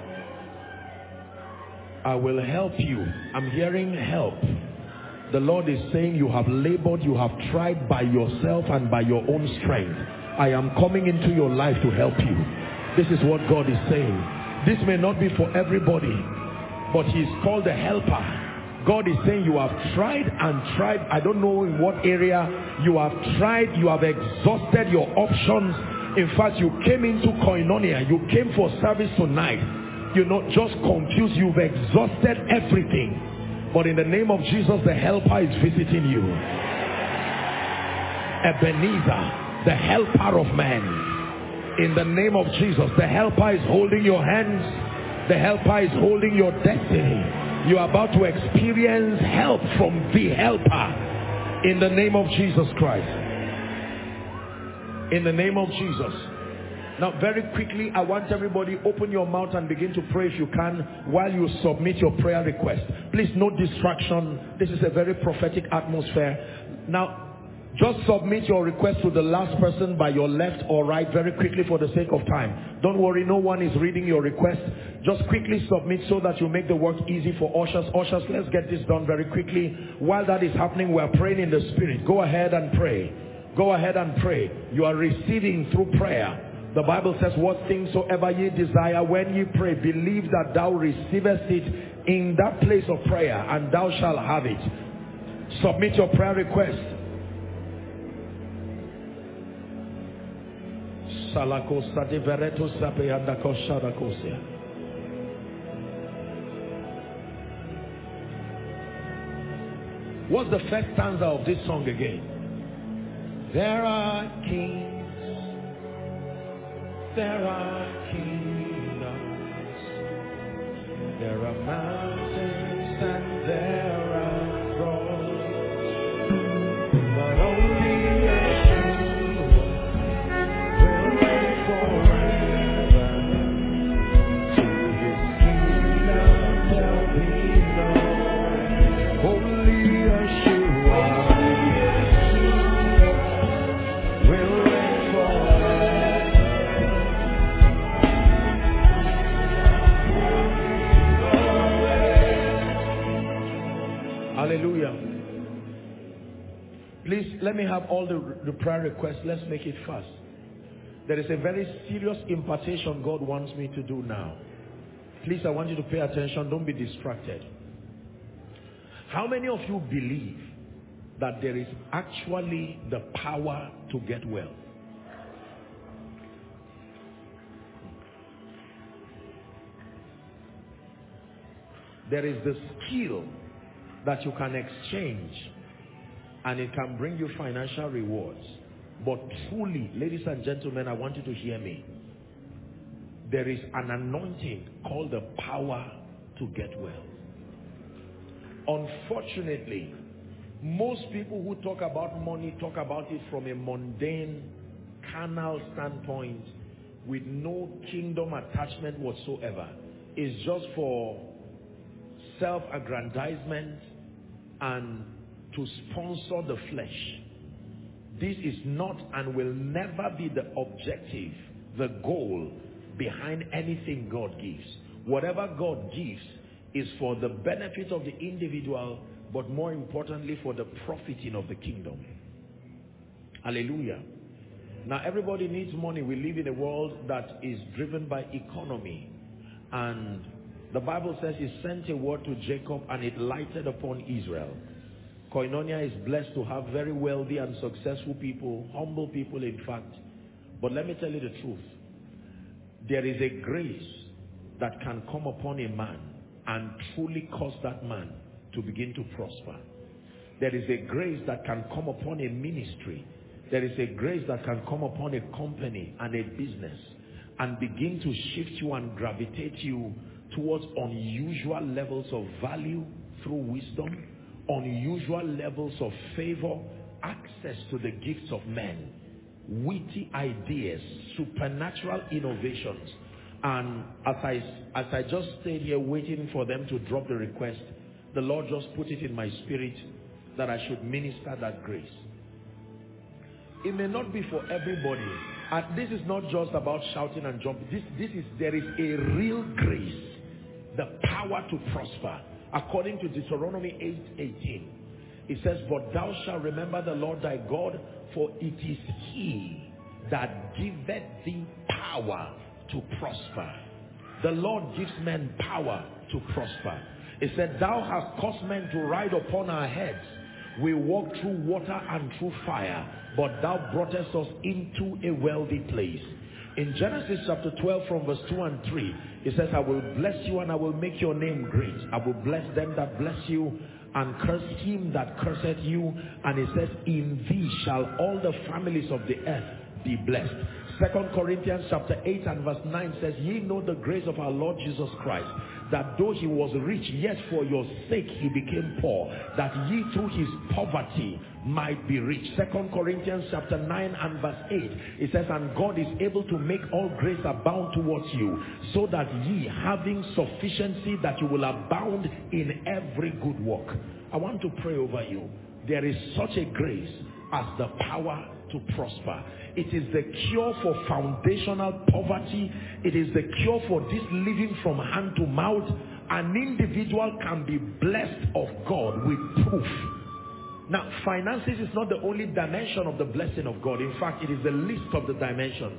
I will help you. I'm hearing help. The Lord is saying you have labored, you have tried by yourself and by your own strength. I am coming into your life to help you. This is what God is saying. This may not be for everybody, but he's called the helper. God is saying you have tried and tried. I don't know in what area you have tried. You have exhausted your options. In fact, you came into Koinonia. You came for service tonight. You're not just confused. You've exhausted everything. But in the name of Jesus, the helper is visiting you. Ebenezer, the helper of man. In the name of Jesus, the helper is holding your hands. The helper is holding your destiny. You are about to experience help from the helper. In the name of Jesus Christ. In the name of Jesus. Now very quickly, I want everybody open your mouth and begin to pray if you can while you submit your prayer request. Please, no distraction. This is a very prophetic atmosphere. Now, just submit your request to the last person by your left or right very quickly for the sake of time. Don't worry, no one is reading your request. Just quickly submit so that you make the work easy for ushers. Ushers, let's get this done very quickly. While that is happening, we are praying in the Spirit. Go ahead and pray. Go ahead and pray. You are receiving through prayer. The Bible says, what things soever ye desire, when ye pray, believe that thou receivest it in that place of prayer, and thou shalt have it. Submit your prayer request. What's the first stanza of this song again? There are kings. There are kingdoms, there are mountains, and there are thrones, but only Yeshua will reign forever. To his kingdom there'll be no end. Only Yeshua will reign forever. Hallelujah. Please, let me have all the prayer requests. Let's make it fast. There is a very serious impartation God wants me to do now. Please, I want you to pay attention. Don't be distracted. How many of you believe that there is actually the power to get well? There is the skill that you can exchange and it can bring you financial rewards. But truly, ladies and gentlemen, I want you to hear me. There is an anointing called the power to get well. Unfortunately, most people who talk about money talk about it from a mundane, carnal standpoint with no kingdom attachment whatsoever. It's just for self-aggrandizement and to sponsor the flesh. This is not and will never be the objective, the goal behind anything God gives. Whatever God gives is for the benefit of the individual, but more importantly for the profiting of the kingdom. Hallelujah. Now everybody needs money. We live in a world that is driven by economy, and the Bible says he sent a word to Jacob and it lighted upon Israel. Koinonia is blessed to have very wealthy and successful people, humble people in fact. But let me tell you the truth. There is a grace that can come upon a man and truly cause that man to begin to prosper. There is a grace that can come upon a ministry. There is a grace that can come upon a company and a business and begin to shift you and gravitate you towards unusual levels of value through wisdom, unusual levels of favor, access to the gifts of men, witty ideas, supernatural innovations. And as I just stayed here waiting for them to drop the request, the Lord just put it in my spirit that I should minister that grace. It may not be for everybody, and this is not just about shouting and jumping. There is a real grace, the power to prosper. According to Deuteronomy 8:18, it says, "But thou shalt remember the Lord thy God, for it is he that giveth thee power to prosper." The Lord gives men power to prosper. It said, "Thou hast caused men to ride upon our heads. We walk through water and through fire, but thou broughtest us into a wealthy place." In Genesis chapter 12 from verse 2 and 3, it says, "I will bless you and I will make your name great. I will bless them that bless you and curse him that curseth you." And it says, "In thee shall all the families of the earth be blessed." 2 Corinthians chapter 8 and verse 9 says, ye know the grace of our Lord Jesus Christ, that though he was rich, yet for your sake he became poor, that ye through his poverty might be rich. 2 Corinthians chapter 9 and verse 8, it says, and God is able to make all grace abound towards you, so that ye, having sufficiency, that you will abound in every good work. I want to pray over you. There is such a grace as the power to prosper. It is the cure for foundational poverty. It is the cure for this living from hand to mouth. An individual can be blessed of God with proof. Now, finances is not the only dimension of the blessing of God. In fact, it is the least of the dimensions.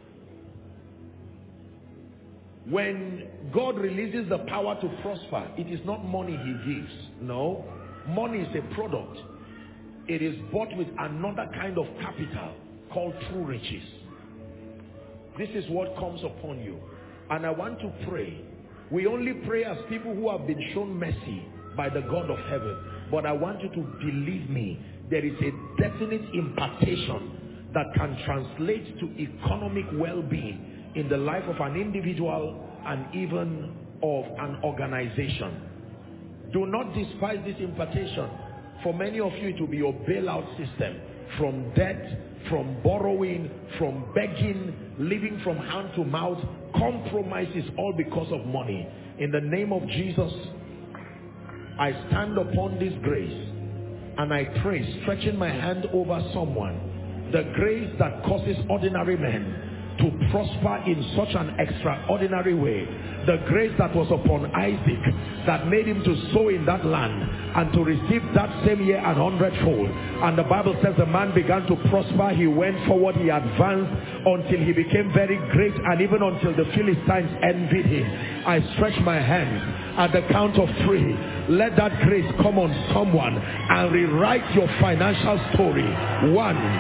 When God releases the power to prosper, it is not money he gives. No. Money is a product. It is bought with another kind of capital called true riches. This is what comes upon you. And I want to pray. We only pray as people who have been shown mercy by the God of heaven. But I want you to believe me. There is a definite impartation that can translate to economic well-being in the life of an individual and even of an organization. Do not despise this impartation. For many of you, it will be your bailout system. From debt, from borrowing, from begging, living from hand to mouth. Compromises all because of money. In the name of Jesus, I stand upon this grace and I pray, stretching my hand over someone, the grace that causes ordinary men to prosper in such an extraordinary way. The grace that was upon Isaac, that made him to sow in that land and to receive that same year 100-fold. And the Bible says the man began to prosper. He went forward, he advanced until he became very great, and even until the Philistines envied him. I stretch my hands at the count of 3. Let that grace come on someone and rewrite your financial story. 1,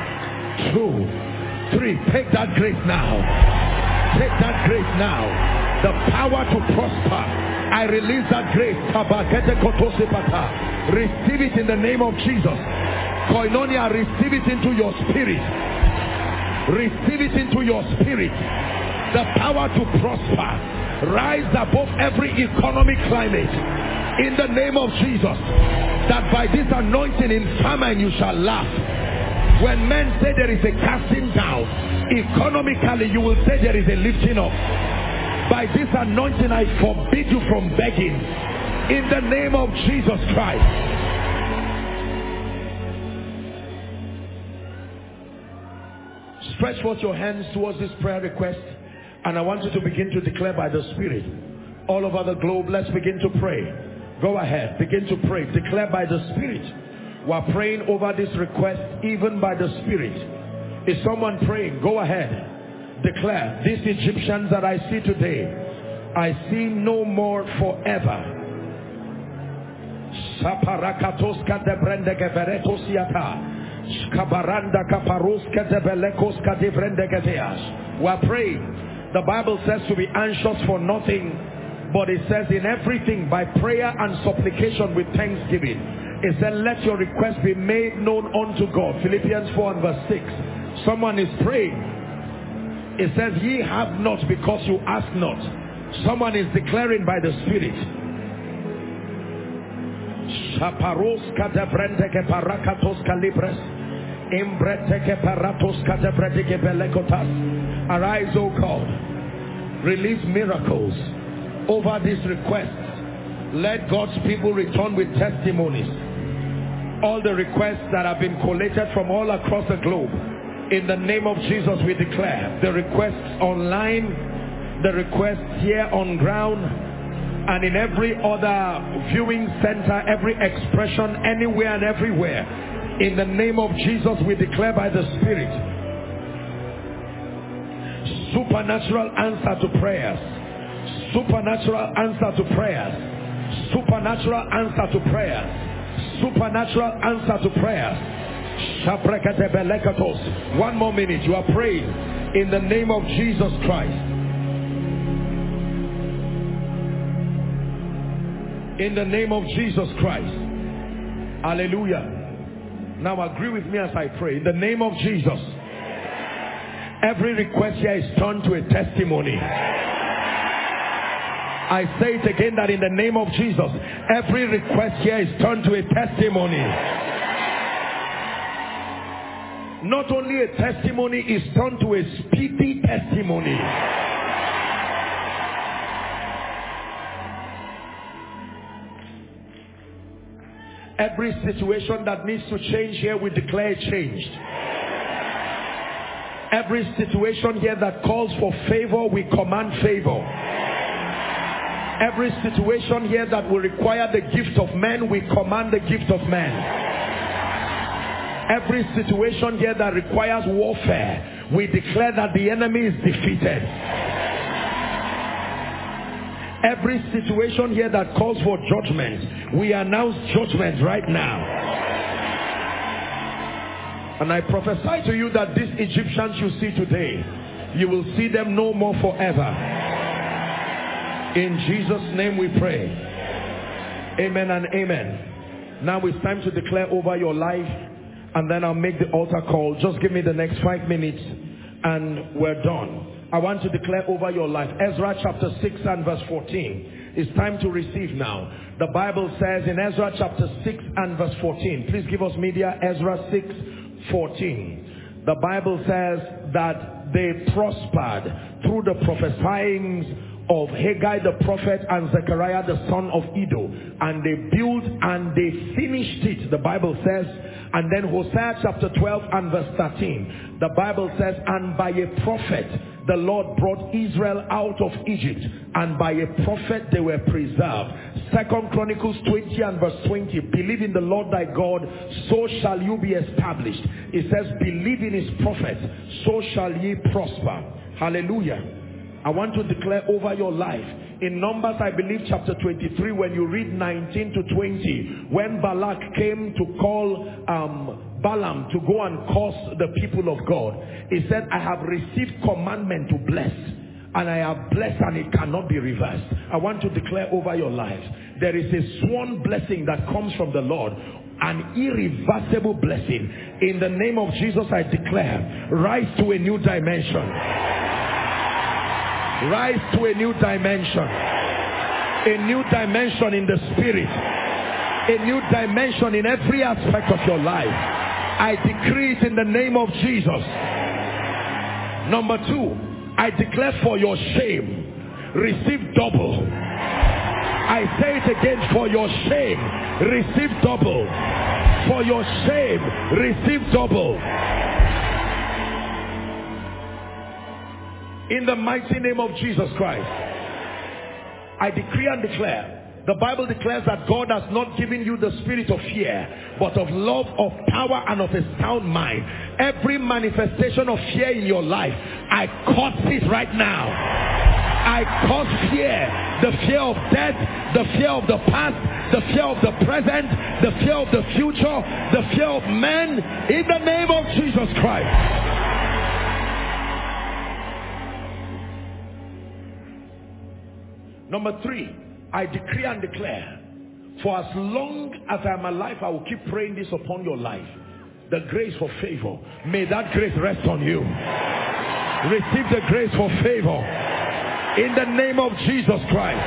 2, 3. Take that grace now. Take that grace now. The power to prosper. I release that grace. Receive it in the name of Jesus. Koinonia, receive it into your spirit. Receive it into your spirit. The power to prosper. Rise above every economic climate. In the name of Jesus. That by this anointing in famine you shall laugh. When men say there is a casting down, economically you will say there is a lifting up. By this anointing I forbid you from begging. In the name of Jesus Christ. Stretch forth your hands towards this prayer request. And I want you to begin to declare by the Spirit. All over the globe, let's begin to pray. Go ahead, begin to pray. Declare by the Spirit. We're praying over this request even by the Spirit. Is someone praying? Go ahead. Declare, these Egyptians that I see today, I see no more forever. We're praying. The Bible says to be anxious for nothing, but it says in everything by prayer and supplication with thanksgiving. It said let your request be made known unto God. Philippians 4 and verse 6. Someone is praying. It says ye have not because you ask not. Someone is declaring by the Spirit. Arise, O God. Release miracles over this request. Let God's people return with testimonies. All the requests that have been collated from all across the globe, in the name of Jesus we declare, the requests online, the requests here on ground, and in every other viewing center, every expression, anywhere and everywhere, in the name of Jesus we declare by the Spirit, supernatural answer to prayers, supernatural answer to prayers, supernatural answer to prayers, supernatural answer to prayers. One more minute. You are praying in the name of Jesus Christ. In the name of Jesus Christ. Hallelujah. Now agree with me as I pray. In the name of Jesus, Every request here is turned to a testimony. I say it again, that in the name of Jesus, every request here is turned to a testimony. Not only a testimony, is turned to a speedy testimony. Every situation that needs to change here, we declare changed. Every situation here that calls for favor, we command favor. Every situation here that will require the gift of men, we command the gift of men. Every situation here that requires warfare, we declare that the enemy is defeated. Every situation here that calls for judgment, we announce judgment right now. And I prophesy to you that these Egyptians you see today, you will see them no more forever. In Jesus' name we pray. Amen and amen. Now it's time to declare over your life, and then I'll make the altar call. Just give me the next 5 minutes and we're done. I want to declare over your life. Ezra chapter 6 and verse 14. It's time to receive now. The Bible says in Ezra chapter 6 and verse 14. Please give us media. Ezra 6:14. The Bible says that they prospered through the prophesyings of Haggai the prophet and Zechariah the son of Iddo, and they built and they finished it, the Bible says. And then Hosea chapter 12 and verse 13, the Bible says, and by a prophet the Lord brought Israel out of Egypt, and by a prophet they were preserved. 2 Chronicles 20 and verse 20, believe in the Lord thy God, so shall you be established. It says, believe in his prophets, so shall ye prosper. Hallelujah. I want to declare over your life. In Numbers, I believe chapter 23, when you read 19 to 20, when Balak came to call Balaam to go and curse the people of God, he said, I have received commandment to bless, and I have blessed, and it cannot be reversed. I want to declare over your life, there is a sworn blessing that comes from the Lord, an irreversible blessing. In the name of Jesus, I declare, rise to a new dimension. Rise to a new dimension. A new dimension in the spirit. A new dimension in every aspect of your life. I decree it in the name of Jesus. Number 2, I declare for your shame, receive double. I say it again, for your shame, receive double. For your shame, receive double. In the mighty name of Jesus Christ, I decree and declare, the Bible declares that God has not given you the spirit of fear, but of love, of power, and of a sound mind. Every manifestation of fear in your life, I curse it right now. I curse fear. The fear of death, the fear of the past, the fear of the present, the fear of the future, the fear of men, in the name of Jesus Christ. Number 3, I decree and declare, for as long as I am alive, I will keep praying this upon your life. The grace for favor. May that grace rest on you. Receive the grace for favor. In the name of Jesus Christ.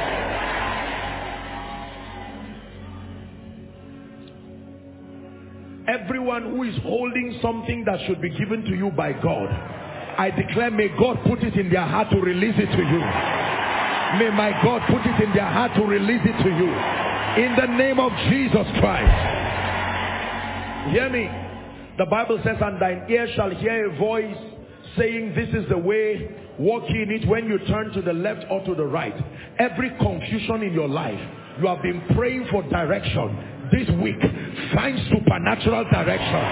Everyone who is holding something that should be given to you by God, I declare, may God put it in their heart to release it to you. May my God put it in their heart to release it to you. In the name of Jesus Christ. Hear me. The Bible says, and thine ear shall hear a voice saying, this is the way, walk in it, when you turn to the left or to the right. Every confusion in your life, you have been praying for direction. This week, find supernatural direction.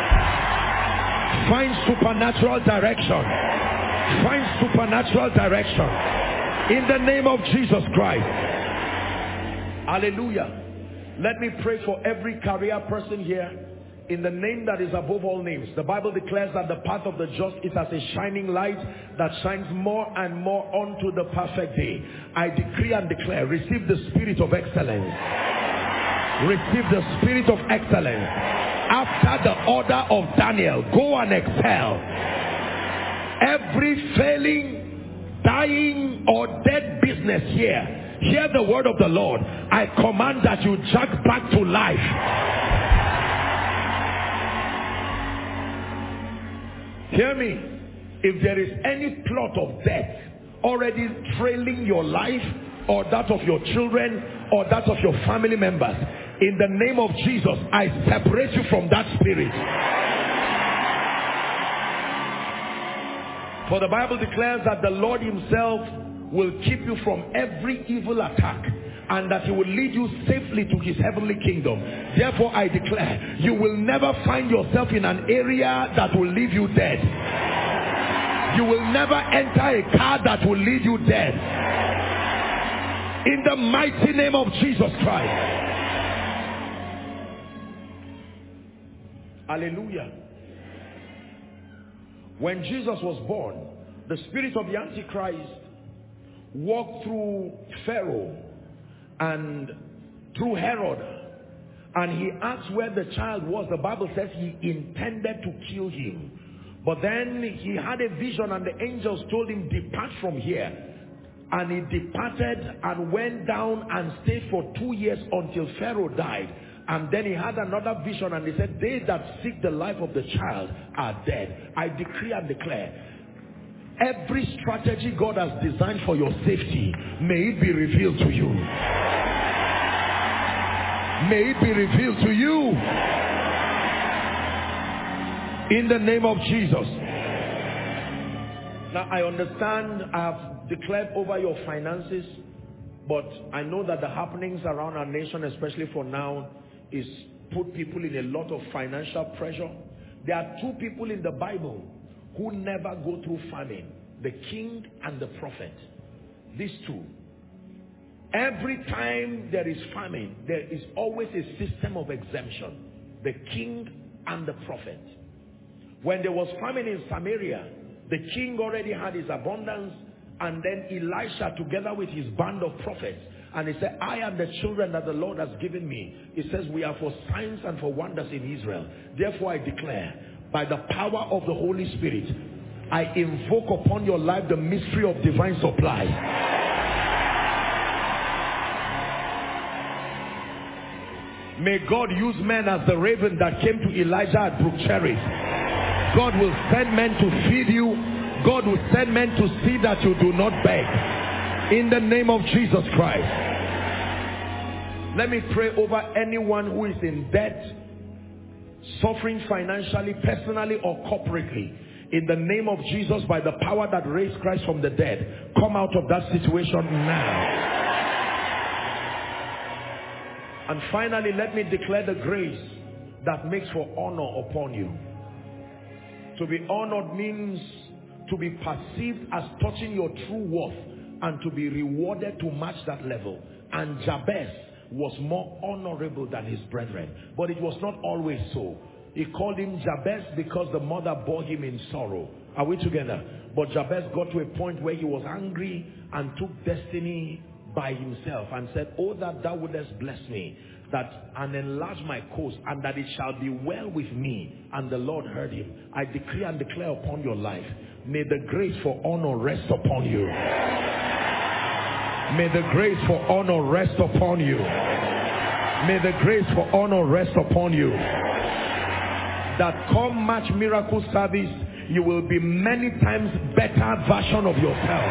Find supernatural direction. Find supernatural direction. In the name of Jesus Christ. Hallelujah. Let me pray for every career person here. In the name that is above all names. The Bible declares that the path of the just is as a shining light that shines more and more unto the perfect day. I decree and declare, receive the spirit of excellence. Receive the spirit of excellence. After the order of Daniel, go and excel. Every failing, dying, or dead business here, hear the word of the Lord. I command that you jack back to life. Hear me. If there is any plot of death already trailing your life, or that of your children, or that of your family members, in the name of Jesus, I separate you from that spirit. For the Bible declares that the Lord himself will keep you from every evil attack, and that he will lead you safely to his heavenly kingdom. Therefore I declare, you will never find yourself in an area that will leave you dead. You will never enter a car that will lead you dead. In the mighty name of Jesus Christ. Hallelujah. When Jesus was born, the spirit of the Antichrist walked through Pharaoh and through Herod, and he asked where the child was. The Bible says he intended to kill him. But then he had a vision, and the angels told him, depart from here. And he departed and went down and stayed for 2 years until Pharaoh died. And then he had another vision, and he said, they that seek the life of the child are dead. I decree and declare, every strategy God has designed for your safety, may it be revealed to you. May it be revealed to you. In the name of Jesus. Now I understand I have declared over your finances, but I know that the happenings around our nation, especially for now, is put people in a lot of financial pressure. There are two people in the Bible who never go through famine: the king and the prophet. These two. Every time there is famine, there is always a system of exemption. The king and the prophet. When there was famine in Samaria, the king already had his abundance, and then Elisha together with his band of prophets, and he said, I am the children that the Lord has given me. He says, we are for signs and for wonders in Israel. Therefore I declare, by the power of the Holy Spirit, I invoke upon your life the mystery of divine supply. May God use men as the raven that came to Elijah at Brook Cherry. God will send men to feed you. God will send men to see that you do not beg. In the name of Jesus Christ. Let me pray over anyone who is in debt, suffering financially, personally or corporately. In the name of Jesus, by the power that raised Christ from the dead, come out of that situation now. And finally, let me declare the grace that makes for honor upon you. To be honored means to be perceived as touching your true worth and to be rewarded to match that level. And Jabez was more honorable than his brethren. But it was not always so. He called him Jabez because the mother bore him in sorrow. Are we together? But Jabez got to a point where he was angry and took destiny by himself and said, oh, that thou wouldest bless me, that and enlarge my coast, and that it shall be well with me. And the Lord heard him. I decree and declare upon your life, may the grace for honor rest upon you. May the grace for honor rest upon you. May the grace for honor rest upon you. That come March Miracle Service, you will be many times better version of yourself.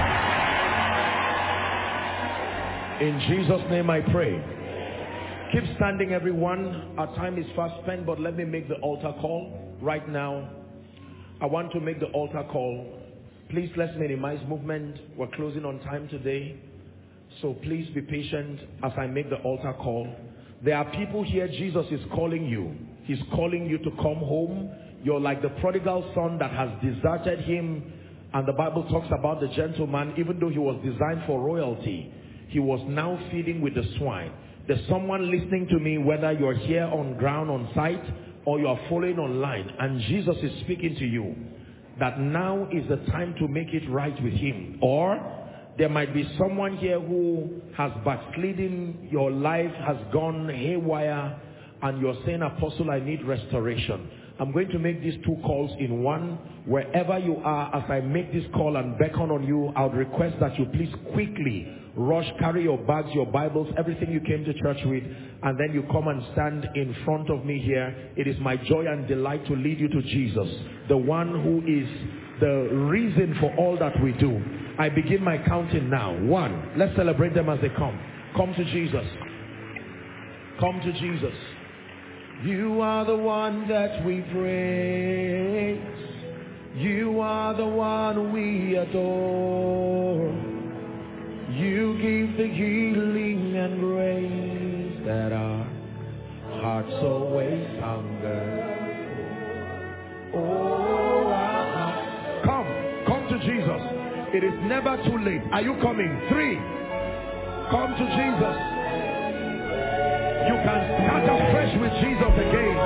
In Jesus' name I pray. Keep standing, everyone. Our time is fast spent, but let me make the altar call right now. I want to make the altar call. Please, let's minimize movement. We're closing on time today. So please be patient as I make the altar call. There are people here, Jesus is calling you. He's calling you to come home. You're like the prodigal son that has deserted him. And the Bible talks about the gentleman, even though he was designed for royalty, he was now feeding with the swine. There's someone listening to me, whether you're here on ground, on site, or you are following online, and Jesus is speaking to you that now is the time to make it right with him. Or there might be someone here who has backslidden, your life has gone haywire, and you're saying, Apostle, I need restoration. I'm going to make these 2 calls in one. Wherever you are, as I make this call and beckon on you, I would request that you please quickly rush, carry your bags, your Bibles, everything you came to church with, and then you come and stand in front of me here. It is my joy and delight to lead you to Jesus, the one who is the reason for all that we do. I begin my counting now. 1. Let's celebrate them as they come. Come to Jesus. Come to Jesus. You are the one that we praise. You are the one we adore. You give the healing and grace that our hearts always hunger. Oh, come to Jesus. It is never too late. Are you coming? 3. Come to Jesus. You can start afresh with Jesus again.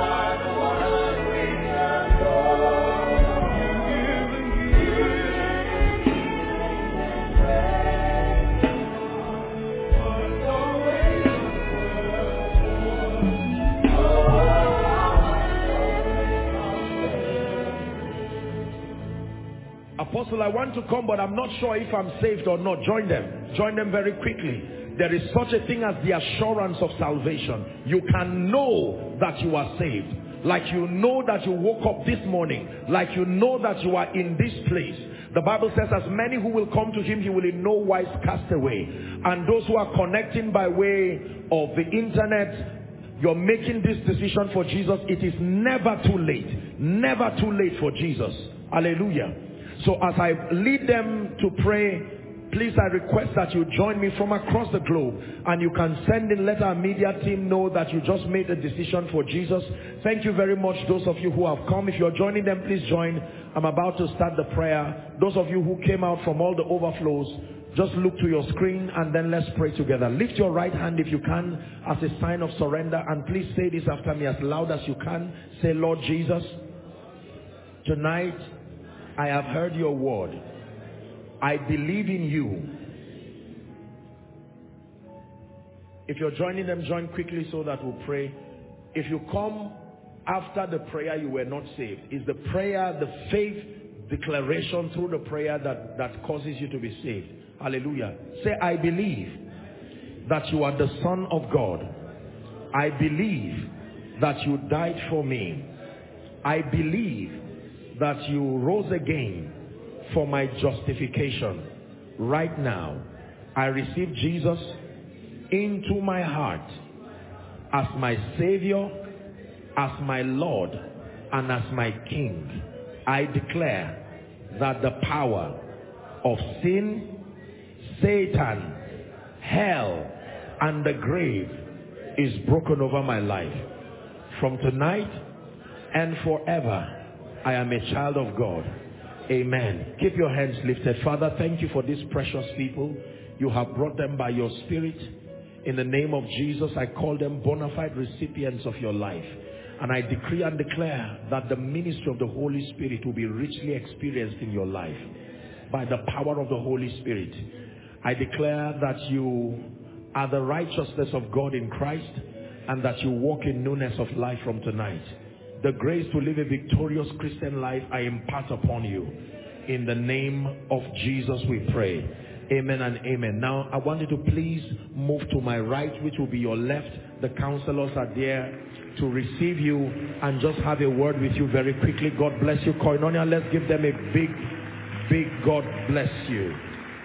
Apostle, I want to come, but I'm not sure if I'm saved or not. Join them. Join them very quickly. There is such a thing as the assurance of salvation. You can know that you are saved. Like you know that you woke up this morning. Like you know that you are in this place. The Bible says, as many who will come to him, he will in no wise cast away. And those who are connecting by way of the internet, you're making this decision for Jesus. It is never too late. Never too late for Jesus. Hallelujah. So as I lead them to pray, please, I request that you join me from across the globe, and you can send in, let our media team know that you just made a decision for Jesus. Thank you very much, those of you who have come. If you're joining them, please join. I'm about to start the prayer. Those of you who came out from all the overflows, just look to your screen and then let's pray together. Lift your right hand if you can as a sign of surrender, and please say this after me as loud as you can. Say, Lord Jesus, tonight I have heard your word. I believe in you. If you're joining them, join quickly so that we'll pray. If you come after the prayer, you were not saved. It's the prayer, the faith declaration through the prayer that causes you to be saved. Hallelujah. Say, I believe that you are the Son of God. I believe that you died for me. I believe that you rose again for my justification. Right now, I receive Jesus into my heart as my Savior, as my Lord, and as my King. I declare that the power of sin, Satan, hell, and the grave is broken over my life. From tonight and forever, I am a child of God. Amen. Keep your hands lifted. Father, thank you for these precious people. You have brought them by your Spirit. In the name of Jesus, I call them bona fide recipients of your life. And I decree and declare that the ministry of the Holy Spirit will be richly experienced in your life by the power of the Holy Spirit. I declare that you are the righteousness of God in Christ, and that you walk in newness of life from tonight. The grace to live a victorious Christian life I impart upon you. In the name of Jesus we pray. Amen and amen. Now I want you to please move to my right, which will be your left. The counselors are there to receive you and just have a word with you very quickly. God bless you. Koinonia, let's give them a big God bless you.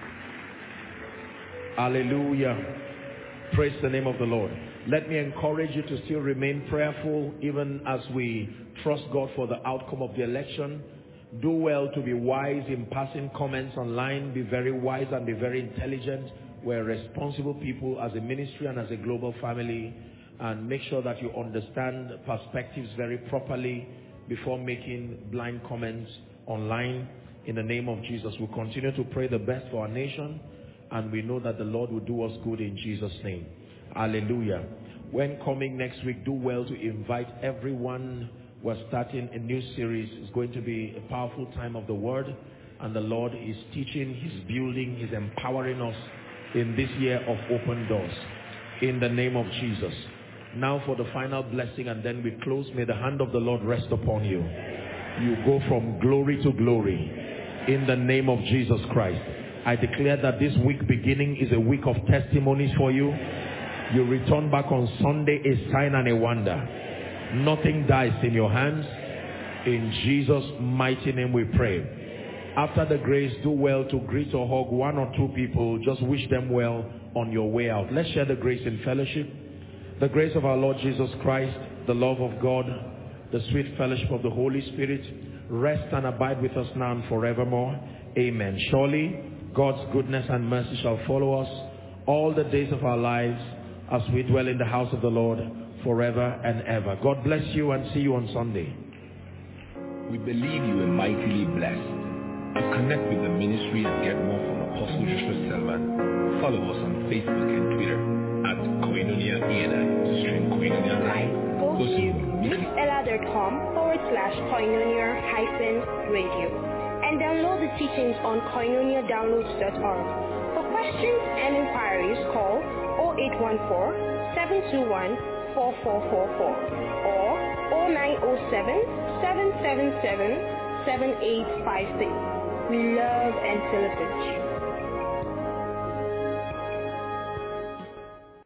Hallelujah. Praise the name of the Lord. Let me encourage you to still remain prayerful even as we trust God for the outcome of the election. Do well to be wise in passing comments online. Be very wise and be very intelligent. We're responsible people as a ministry and as a global family. And make sure that you understand perspectives very properly before making blind comments online. In the name of Jesus, we'll continue to pray the best for our nation. And we know that the Lord will do us good in Jesus' name. Hallelujah. When coming next week, do well to invite everyone. We're starting a new series. It's going to be a powerful time of the word, and the Lord is teaching, He's building, He's empowering us in this year of open doors. In the name of Jesus. Now for the final blessing and then we close. May the hand of the Lord rest upon you. You go from glory to glory in the name of Jesus Christ. I declare that this week beginning is a week of testimonies for you. You return back on Sunday a sign and a wonder. Nothing dies in your hands. In Jesus' mighty name we pray. After the grace, do well to greet or hug one or two people. Just wish them well on your way out. Let's share the grace in fellowship. The grace of our Lord Jesus Christ, the love of God, the sweet fellowship of the Holy Spirit, rest and abide with us now and forevermore. Amen. Surely, God's goodness and mercy shall follow us all the days of our lives as we dwell in the house of the Lord forever and ever. God bless you and see you on Sunday. We believe you are mightily blessed. To connect with the ministry and get more from Apostle Joshua Selman, follow us on Facebook and Twitter at Koinonia ENI. To stream Koinonia Live, go to mixella.com/koinonia-radio and download the teachings on koinoniadownloads.org. For questions and inquiries, call 0814-721-4444 or 0907-777-7856. We love and celebrate you.